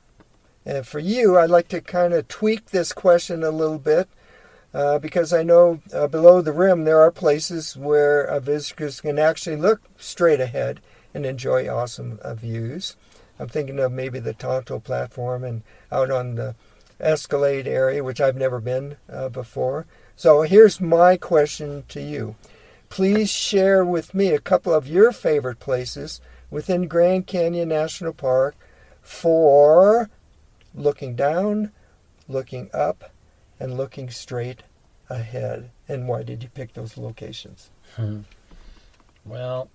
And for you, I'd like to kind of tweak this question a little bit uh, because I know uh, below the rim there are places where uh, visitors can actually look straight ahead and enjoy awesome uh, views. I'm thinking of maybe the Tonto platform and out on the Escalade area, which I've never been uh, before. So here's my question to you. Please share with me a couple of your favorite places within Grand Canyon National Park for looking down, looking up, and looking straight ahead. And why did you pick those locations? Hmm. Well,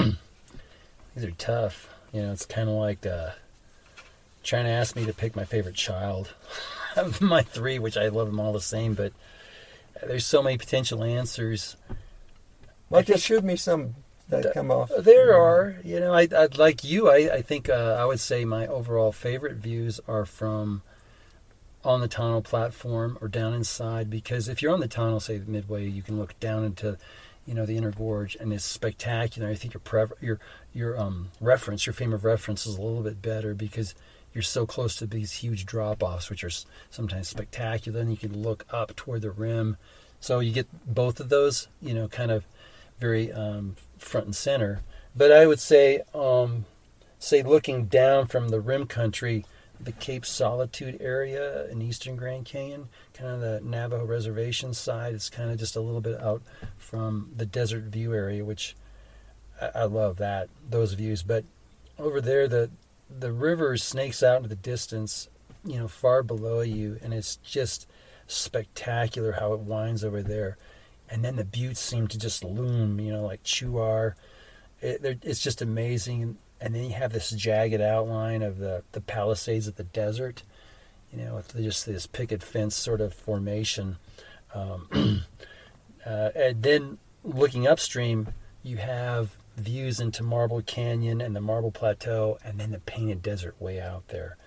these are tough. You know, it's kind of like uh, trying to ask me to pick my favorite child of my three, which I love them all the same, but there's so many potential answers. Well, I just think- shoot me some that come off. There are, you know, I, I'd like you. I, I think uh, I would say my overall favorite views are from on the tunnel platform or down inside, because if you're on the tunnel, say midway, you can look down into, you know, the inner gorge, and it's spectacular. I think your prev- your your um reference, your frame of reference, is a little bit better because you're so close to these huge drop-offs, which are s- sometimes spectacular, and you can look up toward the rim. So you get both of those, you know, kind of very um, front and center. But I would say um, say, looking down from the rim country, the Cape Solitude area in eastern Grand Canyon, kind of the Navajo reservation side. It's kind of just a little bit out from the Desert View area, which I, I love that, those views. But over there, the the river snakes out into the distance, you know, far below you, and it's just spectacular how it winds over there. And then the buttes seem to just loom, you know, like Chuar. It, it's just amazing. And then you have this jagged outline of the, the Palisades of the desert, you know, with just this picket fence sort of formation. Um, uh, and then looking upstream, you have views into Marble Canyon and the Marble Plateau, and then the Painted Desert way out there.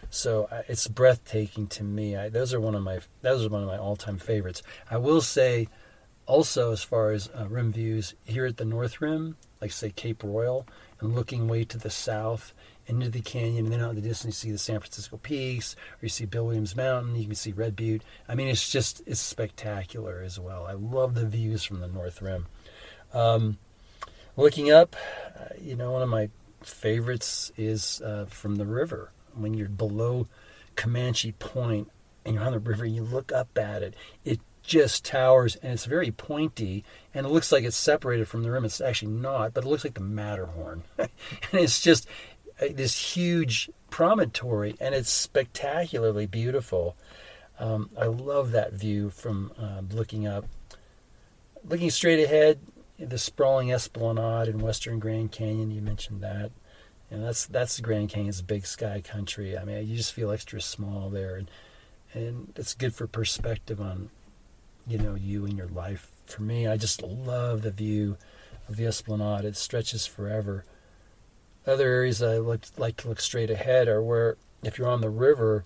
So uh, it's breathtaking to me. I, those are one of my those are one of my all-time favorites. I will say, also as far as uh, rim views here at the North Rim, like say Cape Royal, and looking way to the south into the canyon, and then out in the distance you see the San Francisco Peaks, or you see Bill Williams Mountain, you can see Red Butte. I mean, it's just, it's spectacular as well. I love the views from the North Rim. Um, looking up, uh, you know, one of my favorites is uh, from the river. When you're below Comanche Point and you're on the river and you look up at it, it just towers, and it's very pointy, and it looks like it's separated from the rim. It's actually not, but it looks like the Matterhorn. And it's just this huge promontory, and it's spectacularly beautiful. Um, I love that view from uh, looking up. Looking straight ahead, the sprawling Esplanade in western Grand Canyon, you mentioned that. And that's that's the Grand Canyon's big sky country. I mean, you just feel extra small there, and and it's good for perspective on, you know, you and your life. For me, I just love the view of the Esplanade. It stretches forever. Other areas I look, like to look straight ahead are where, if you're on the river,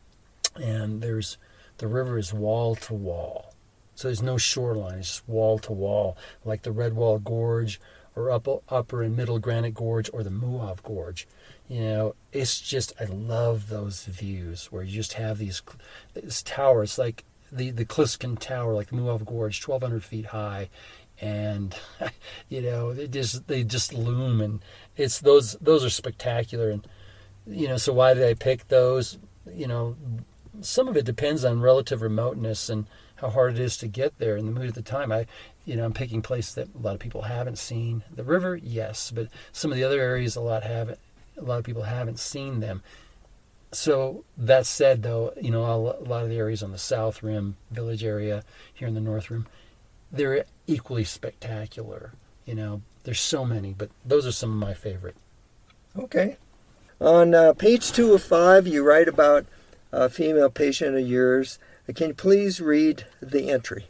and there's the river is wall to wall, so there's no shoreline. It's just wall to wall, like the Redwall Gorge, or up, upper and middle Granite Gorge, or the Muav Gorge. You know, it's just, I love those views where you just have these, these towers, like the, the Kliskin Tower, like the Muav Gorge, twelve hundred feet high. And, you know, they just, they just loom, and it's those, those are spectacular. And, you know, so why did I pick those? You know, some of it depends on relative remoteness and how hard it is to get there in the mood at the time. I, you know, I'm picking places that a lot of people haven't seen. The river, yes, but some of the other areas a lot haven't. A lot of people haven't seen them. So that said, though, you know, a lot of the areas on the South Rim, Village area, here in the North Rim, they're equally spectacular. You know, there's so many, but those are some of my favorite. Okay. On uh, page two of five, you write about a female patient of yours. Can you please read the entry?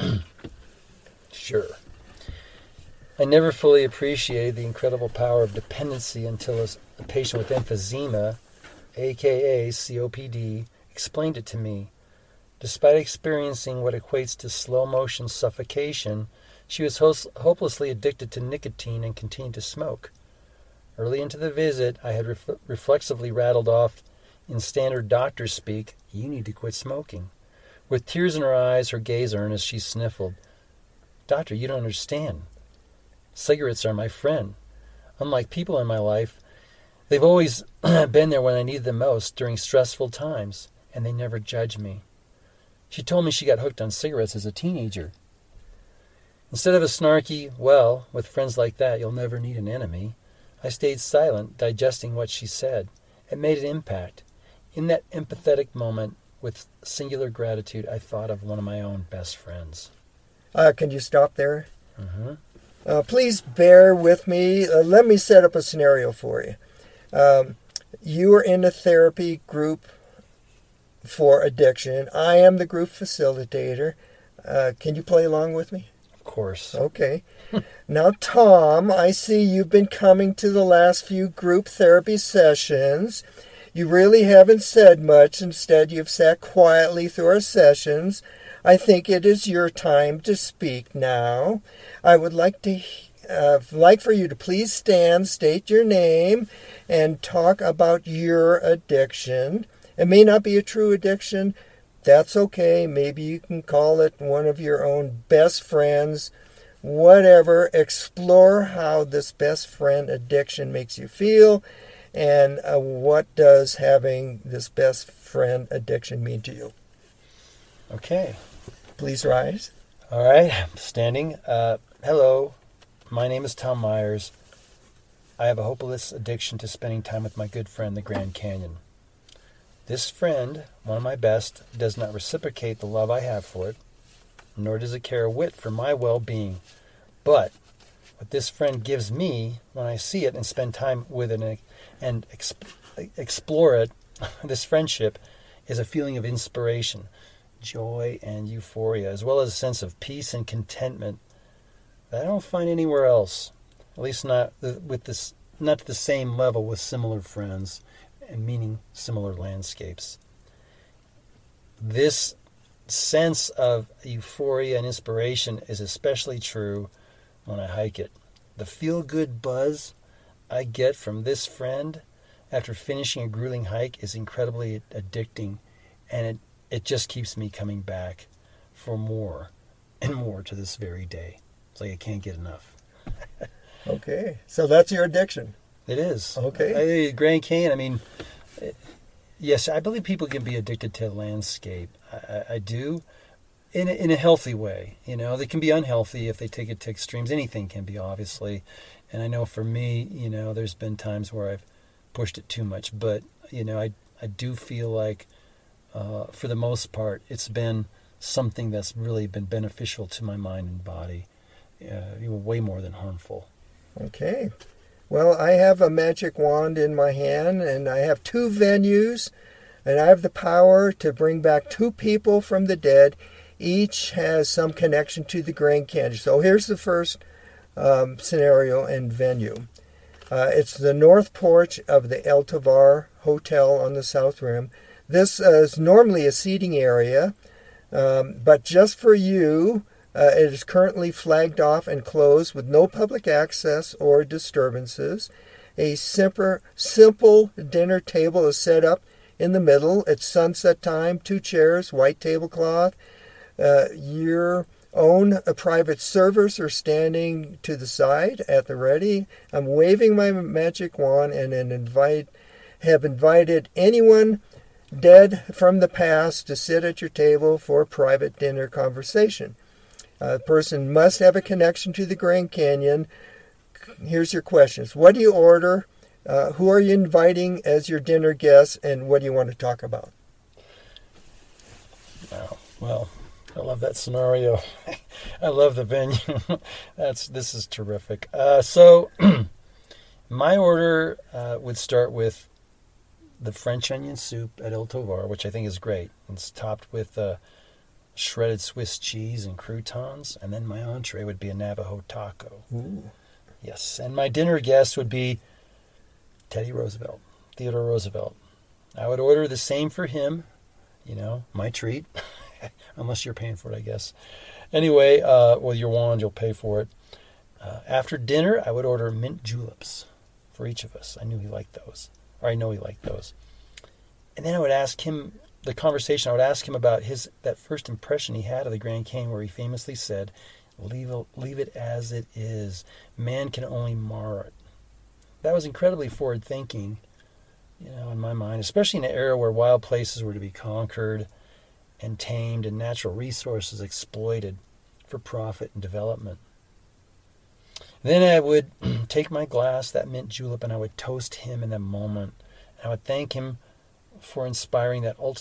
Sure. I never fully appreciated the incredible power of dependency until a patient with emphysema, aka C O P D, explained it to me. Despite experiencing what equates to slow-motion suffocation, she was ho- hopelessly addicted to nicotine and continued to smoke. Early into the visit, I had ref- reflexively rattled off, in standard doctor speak, "You need to quit smoking." With tears in her eyes, her gaze earnest, she sniffled. "Doctor, you don't understand. Cigarettes are my friend. Unlike people in my life, they've always been there when I need them most, during stressful times, and they never judge me." She told me she got hooked on cigarettes as a teenager. Instead of a snarky, "Well, with friends like that, you'll never need an enemy," I stayed silent, digesting what she said. It made an impact. In that empathetic moment, with singular gratitude, I thought of one of my own best friends. Uh, can you stop there? Mm-hmm. Uh, please bear with me. Uh, let me set up a scenario for you. Um, you are in a therapy group for addiction. I am the group facilitator. Uh, can you play along with me? Of course. Okay. Now, Tom, I see you've been coming to the last few group therapy sessions. You really haven't said much. Instead, you've sat quietly through our sessions. I think it is your time to speak now. I would like to uh, like for you to please stand, state your name, and talk about your addiction. It may not be a true addiction. That's okay. Maybe you can call it one of your own best friends. Whatever. Explore how this best friend addiction makes you feel, And uh, what does having this best friend addiction mean to you? Okay. Please rise. All right. I'm standing. Uh, hello. My name is Tom Myers. I have a hopeless addiction to spending time with my good friend, the Grand Canyon. This friend, one of my best, does not reciprocate the love I have for it, nor does it care a whit for my well-being. But what this friend gives me when I see it and spend time with it and exp- explore it, this friendship, is a feeling of inspiration, joy, and euphoria, as well as a sense of peace and contentment that I don't find anywhere else, at least not with this, not to the same level with similar friends and meaning similar landscapes. This sense of euphoria and inspiration is especially true when I hike it. The feel-good buzz I get from this friend after finishing a grueling hike is incredibly addicting, and it, it just keeps me coming back for more and more to this very day. It's like I can't get enough. Okay, so that's your addiction. It is. Okay. I, Grand Canyon, I mean, yes, I believe people can be addicted to landscape. I, I do, in a, in a healthy way. You know, they can be unhealthy if they take it to extremes. Anything can be, obviously. And I know for me, you know, there's been times where I've pushed it too much. But, you know, I, I do feel like, uh, for the most part, it's been something that's really been beneficial to my mind and body. Uh, way more than harmful. Okay. Well, I have a magic wand in my hand, and I have two venues, and I have the power to bring back two people from the dead. Each has some connection to the Grand Canyon. So here's the first um, scenario and venue. Uh, it's the north porch of the El Tovar Hotel on the South Rim. This uh, is normally a seating area, um, but just for you, Uh, it is currently flagged off and closed with no public access or disturbances. A simple, simple dinner table is set up in the middle. It's sunset time, two chairs, white tablecloth. Uh, your own uh, private servers are standing to the side at the ready. I'm waving my magic wand and then invite, have invited anyone dead from the past to sit at your table for a private dinner conversation. A person must have a connection to the Grand Canyon. Here's your questions. What do you order? Uh, who are you inviting as your dinner guests? And what do you want to talk about? Wow. Well, I love that scenario. I love the venue. That's This is terrific. Uh, so my order uh, would start with the French onion soup at El Tovar, which I think is great. It's topped with uh, shredded Swiss cheese and croutons, and then my entree would be a Navajo taco. Ooh. Yes, and my dinner guest would be Teddy Roosevelt, Theodore Roosevelt. I would order the same for him, you know, my treat, unless you're paying for it, I guess. Anyway, uh, well, your wand, you'll pay for it. Uh, after dinner, I would order mint juleps for each of us. I knew he liked those, or I know he liked those. And then I would ask him, the conversation, I would ask him about his that first impression he had of the Grand Canyon, where he famously said, leave it, leave it as it is. Man can only mar it. That was incredibly forward-thinking, you know, in my mind, especially in an era where wild places were to be conquered and tamed and natural resources exploited for profit and development. Then I would take my glass, that mint julep, and I would toast him in that moment. And I would thank him for inspiring that ult-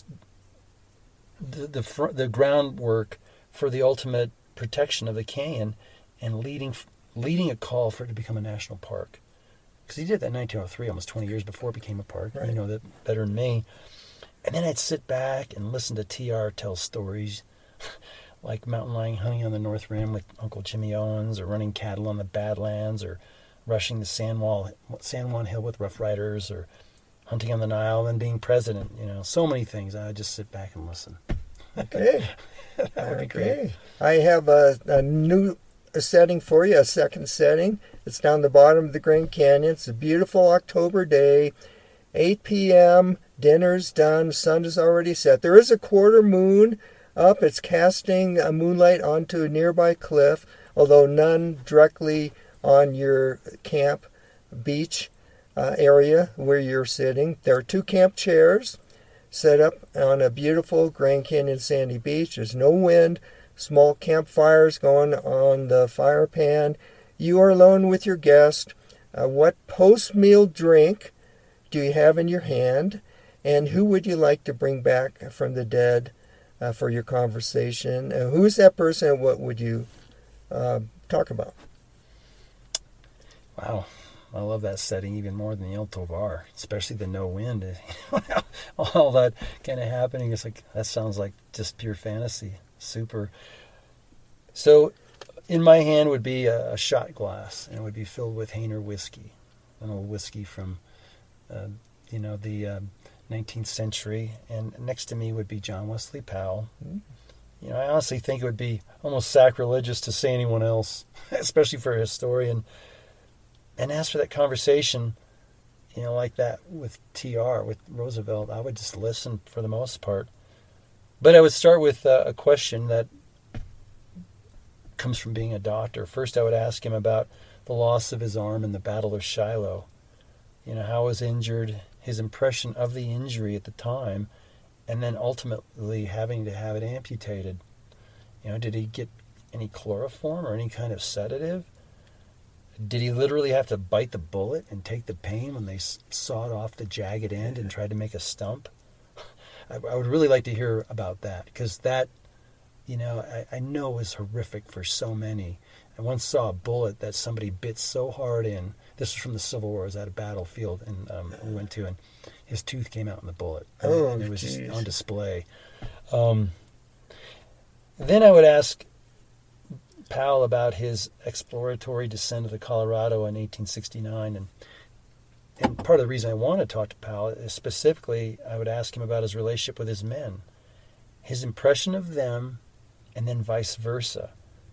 the, the fr- the groundwork for the ultimate protection of the canyon and leading leading a call for it to become a national park. Because he did that in nineteen oh three, almost twenty years before it became a park. Right. You know that better than me. And then I'd sit back and listen to T R tell stories like mountain lion hunting on the North Rim with Uncle Jimmy Owens, or running cattle on the Badlands, or rushing the San Juan, San Juan Hill with Rough Riders, or hunting on the Nile and being president. You know, so many things. I would just sit back and listen. Okay. That would be okay. great. I have a, a new setting for you, a second setting. It's down the bottom of the Grand Canyon. It's a beautiful October day, eight p.m., dinner's done, sun is already set. There is a quarter moon up. It's casting a moonlight onto a nearby cliff, although none directly on your camp beach. uh, area where you're sitting. There are two camp chairs set up on a beautiful Grand Canyon sandy beach. There's no wind, small campfires going on the fire pan. You are alone with your guest. Uh, what post-meal drink do you have in your hand? And who would you like to bring back from the dead uh, for your conversation? Uh, who is that person, and what would you uh, talk about? Wow. I love that setting even more than the El Tovar, especially the no wind. All that kind of happening. It's like, that sounds like just pure fantasy. Super. So in my hand would be a, a shot glass, and it would be filled with Hainer whiskey, an old whiskey from, uh, you know, the uh, nineteenth century. And next to me would be John Wesley Powell. Mm-hmm. You know, I honestly think it would be almost sacrilegious to say anyone else, especially for a historian. And as for that conversation, you know, like that with T R, with Roosevelt, I would just listen for the most part. But I would start with uh, a question that comes from being a doctor. First, I would ask him about the loss of his arm in the Battle of Shiloh. You know, how he was injured, his impression of the injury at the time, and then ultimately having to have it amputated. You know, did he get any chloroform or any kind of sedative? Did he literally have to bite the bullet and take the pain when they sawed off the jagged end and tried to make a stump? I, I would really like to hear about that, because that, you know, I, I know was horrific for so many. I once saw a bullet that somebody bit so hard in. This was from the Civil War. I was at a battlefield and um, we went to, and his tooth came out in the bullet. And, oh, and it was geez. on display. Um, then I would ask Powell about his exploratory descent of the Colorado in eighteen sixty-nine, and and part of the reason I want to talk to Powell is specifically I would ask him about his relationship with his men, his impression of them, and then vice versa.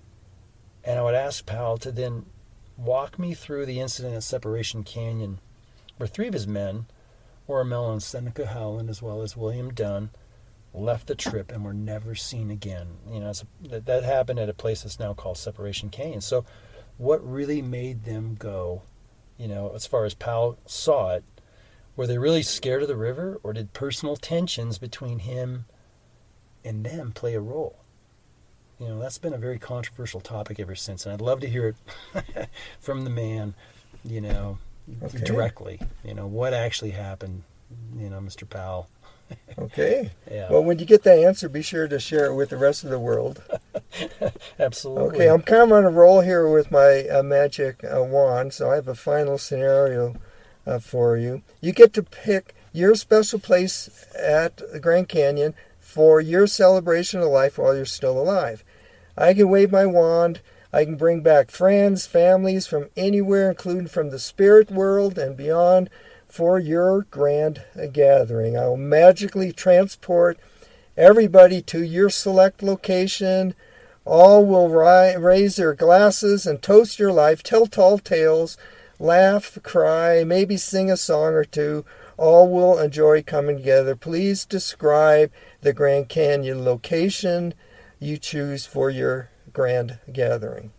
And I would ask Powell to then walk me through the incident at Separation Canyon, where three of his men, Ormel and Seneca Howland, as well as William Dunn, left the trip and were never seen again. You know, it's a, that, that happened at a place that's now called Separation Canyon. So what really made them go, you know, as far as Powell saw it, were they really scared of the river, or did personal tensions between him and them play a role? You know, that's been a very controversial topic ever since, and I'd love to hear it from the man, you know, okay. directly. You know, what actually happened, you know, Mister Powell. Okay. Yeah. Well, when you get that answer, be sure to share it with the rest of the world. Absolutely. Okay, I'm kind of on a roll here with my uh, magic uh, wand, so I have a final scenario uh, for you. You get to pick your special place at the Grand Canyon for your celebration of life while you're still alive. I can wave my wand. I can bring back friends, families from anywhere, including from the spirit world and beyond, for your grand gathering. I will magically transport everybody to your select location. All will ri- raise their glasses and toast your life, tell tall tales, laugh, cry, maybe sing a song or two. All will enjoy coming together. Please describe the Grand Canyon location you choose for your grand gathering.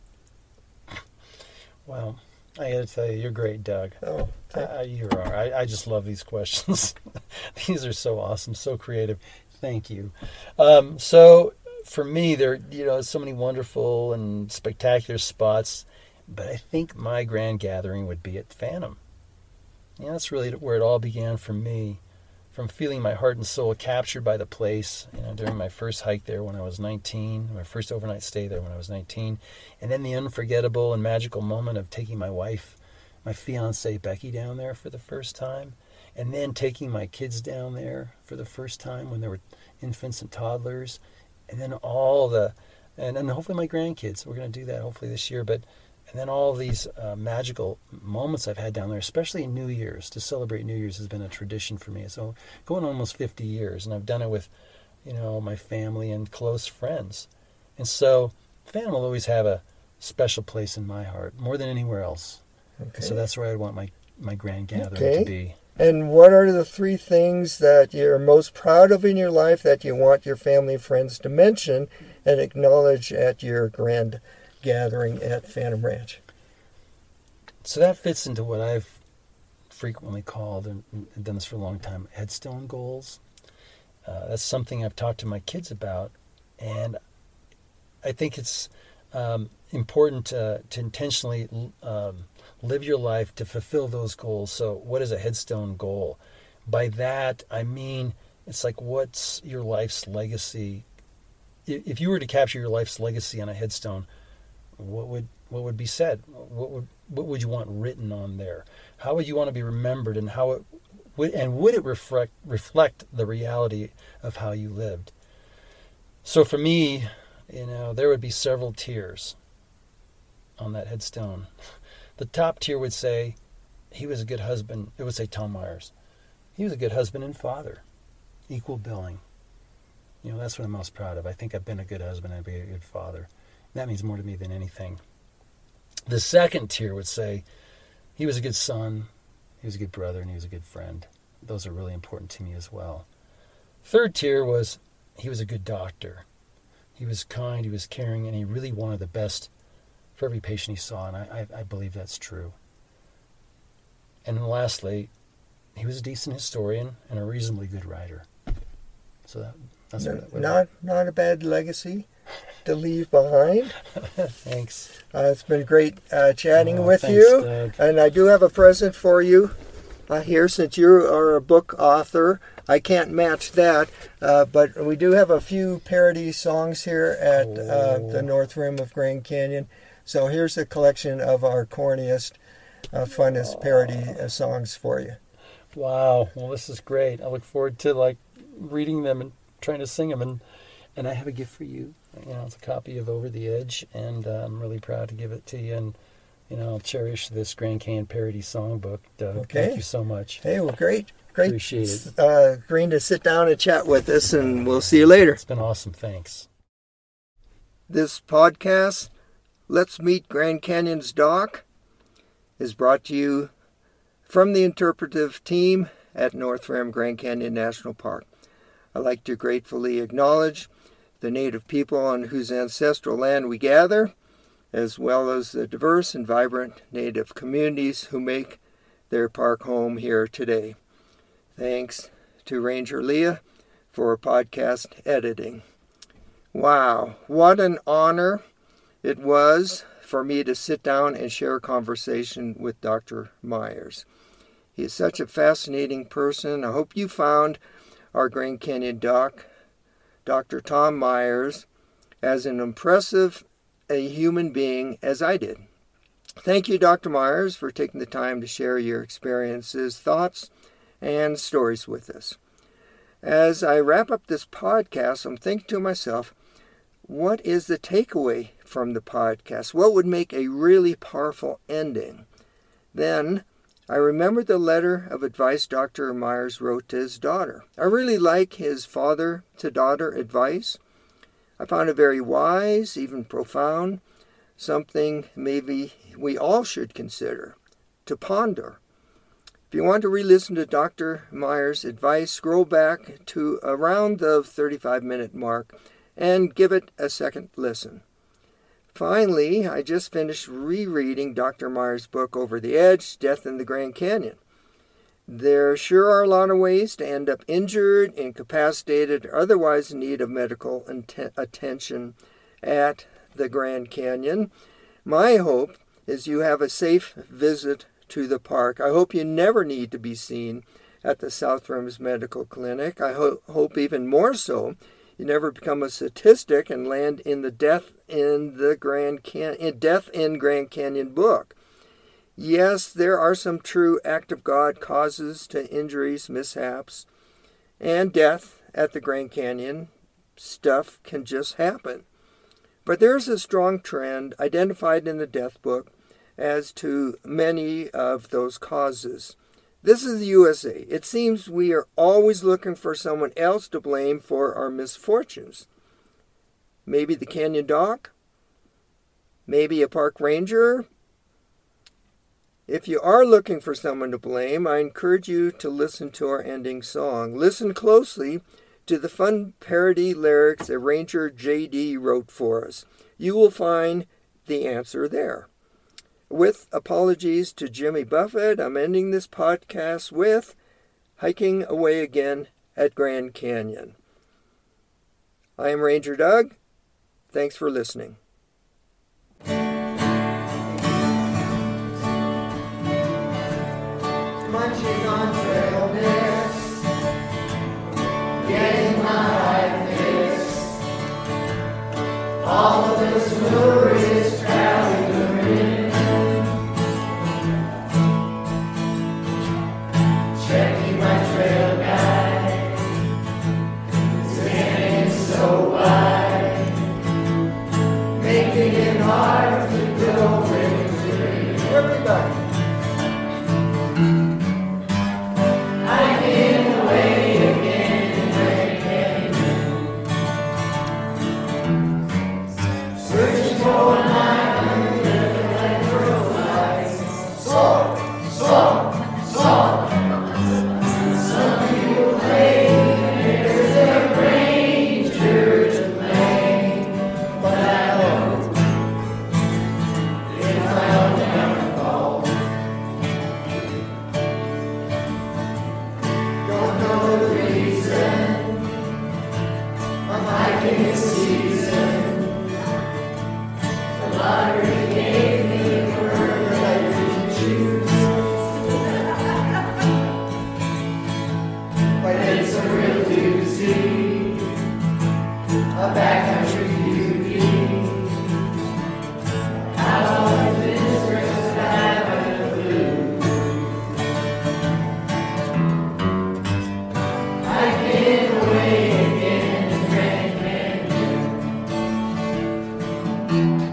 Wow. I got to tell you, you're great, Doug. Oh, uh, you are. I, I just love these questions. These are so awesome, so creative. Thank you. Um, so for me, there, you know, so many wonderful and spectacular spots, but I think my grand gathering would be at Phantom. You know, that's really where it all began for me, from feeling my heart and soul captured by the place, you know, during my first hike there when I was nineteen, my first overnight stay there when I was nineteen, and then the unforgettable and magical moment of taking my wife, my fiancée Becky, down there for the first time, and then taking my kids down there for the first time when they were infants and toddlers, and then all the, and then hopefully my grandkids. We're going to do that hopefully this year, but and then all these uh, magical moments I've had down there, especially in New Year's. To celebrate New Year's has been a tradition for me. So going on almost fifty years, and I've done it with, you know, my family and close friends. And so Phantom will always have a special place in my heart, more than anywhere else. Okay. So that's where I want my, my grand gathering okay. to be. And what are the three things that you're most proud of in your life that you want your family and friends to mention and acknowledge at your grand gathering at Phantom Ranch? So that fits into what I've frequently called, and I've done this for a long time, headstone goals. Uh, that's something I've talked to my kids about, and I think it's um, important uh, to intentionally um, live your life to fulfill those goals. So what is a headstone goal? By that, I mean, it's like, what's your life's legacy? If you were to capture your life's legacy on a headstone, what would what would be said? What would what would you want written on there? How would you want to be remembered, and how it would, and would it reflect reflect the reality of how you lived? So for me, you know, there would be several tiers on that headstone. The top tier would say, he was a good husband. It would say Tom Myers. He was a good husband and father. Equal billing. You know, that's what I'm most proud of. I think I've been a good husband. I've been a good father. That means more to me than anything. The second tier would say, he was a good son, he was a good brother, and he was a good friend. Those are really important to me as well. Third tier was, he was a good doctor. He was kind, he was caring, and he really wanted the best for every patient he saw, and I, I, I believe that's true. And then lastly, he was a decent historian and a reasonably good writer. So that, that's no, what, what not not a bad legacy to leave behind. Thanks. Uh, it's been great uh, chatting Oh, with thanks, you, Doug. and I do have a present for you uh, here. Since you are a book author, I can't match that, uh, but we do have a few parody songs here at uh, Oh. the North Rim of Grand Canyon. So here's a collection of our corniest, uh, funnest parody uh, songs for you. Wow. Well, this is great. I look forward to like reading them and trying to sing them. And, and I have a gift for you. You know, it's a copy of Over the Edge, and uh, I'm really proud to give it to you. And you know, I'll cherish this Grand Canyon parody songbook. Doug, Okay. Thank you so much. Hey, well, great. Great. Appreciate it. Uh, agreeing to sit down and chat with us, and we'll see you later. It's been awesome. Thanks. This podcast, Let's Meet Grand Canyon's Doc, is brought to you from the interpretive team at North Rim Grand Canyon National Park. I'd like to gratefully acknowledge the native people on whose ancestral land we gather, as well as the diverse and vibrant native communities who make their park home here today. Thanks to Ranger Leah for podcast editing. Wow, what an honor it was for me to sit down and share a conversation with Doctor Myers. He is such a fascinating person. I hope you found our Grand Canyon doc, Doctor Tom Myers, as an impressive a human being as I did. Thank you, Doctor Myers, for taking the time to share your experiences, thoughts, and stories with us. As I wrap up this podcast, I'm thinking to myself, what is the takeaway from the podcast? What would make a really powerful ending? Then I remembered the letter of advice Doctor Myers wrote to his daughter. I really like his father-to-daughter advice. I found it very wise, even profound, something maybe we all should consider, to ponder. If you want to re-listen to Doctor Myers' advice, scroll back to around the thirty-five minute mark and give it a second listen. Finally, I just finished rereading Doctor Myers' book, Over the Edge, Death in the Grand Canyon. There sure are a lot of ways to end up injured, incapacitated, or otherwise in need of medical int- attention at the Grand Canyon. My hope is you have a safe visit to the park. I hope you never need to be seen at the South Rims Medical Clinic. I ho- hope even more so you never become a statistic and land in the Death in the Grand Can- Death in Grand Canyon book. Yes, there are some true act of God causes to injuries, mishaps, and death at the Grand Canyon. Stuff can just happen. But there's a strong trend identified in the death book as to many of those causes. This is the U S A. It seems we are always looking for someone else to blame for our misfortunes. Maybe the canyon doc? Maybe a park ranger? If you are looking for someone to blame, I encourage you to listen to our ending song. Listen closely to the fun parody lyrics that Ranger J D wrote for us. You will find the answer there. with apologies to Jimmy Buffett, I'm ending this podcast with Hiking Away Again at Grand Canyon. I am Ranger Doug. Thanks for listening. Munching on trail mix, getting my life fixed. All of this glorious traveling we're in, checking my trail guide, standing so wide, making it hard to go with dream. Everybody. Thank you.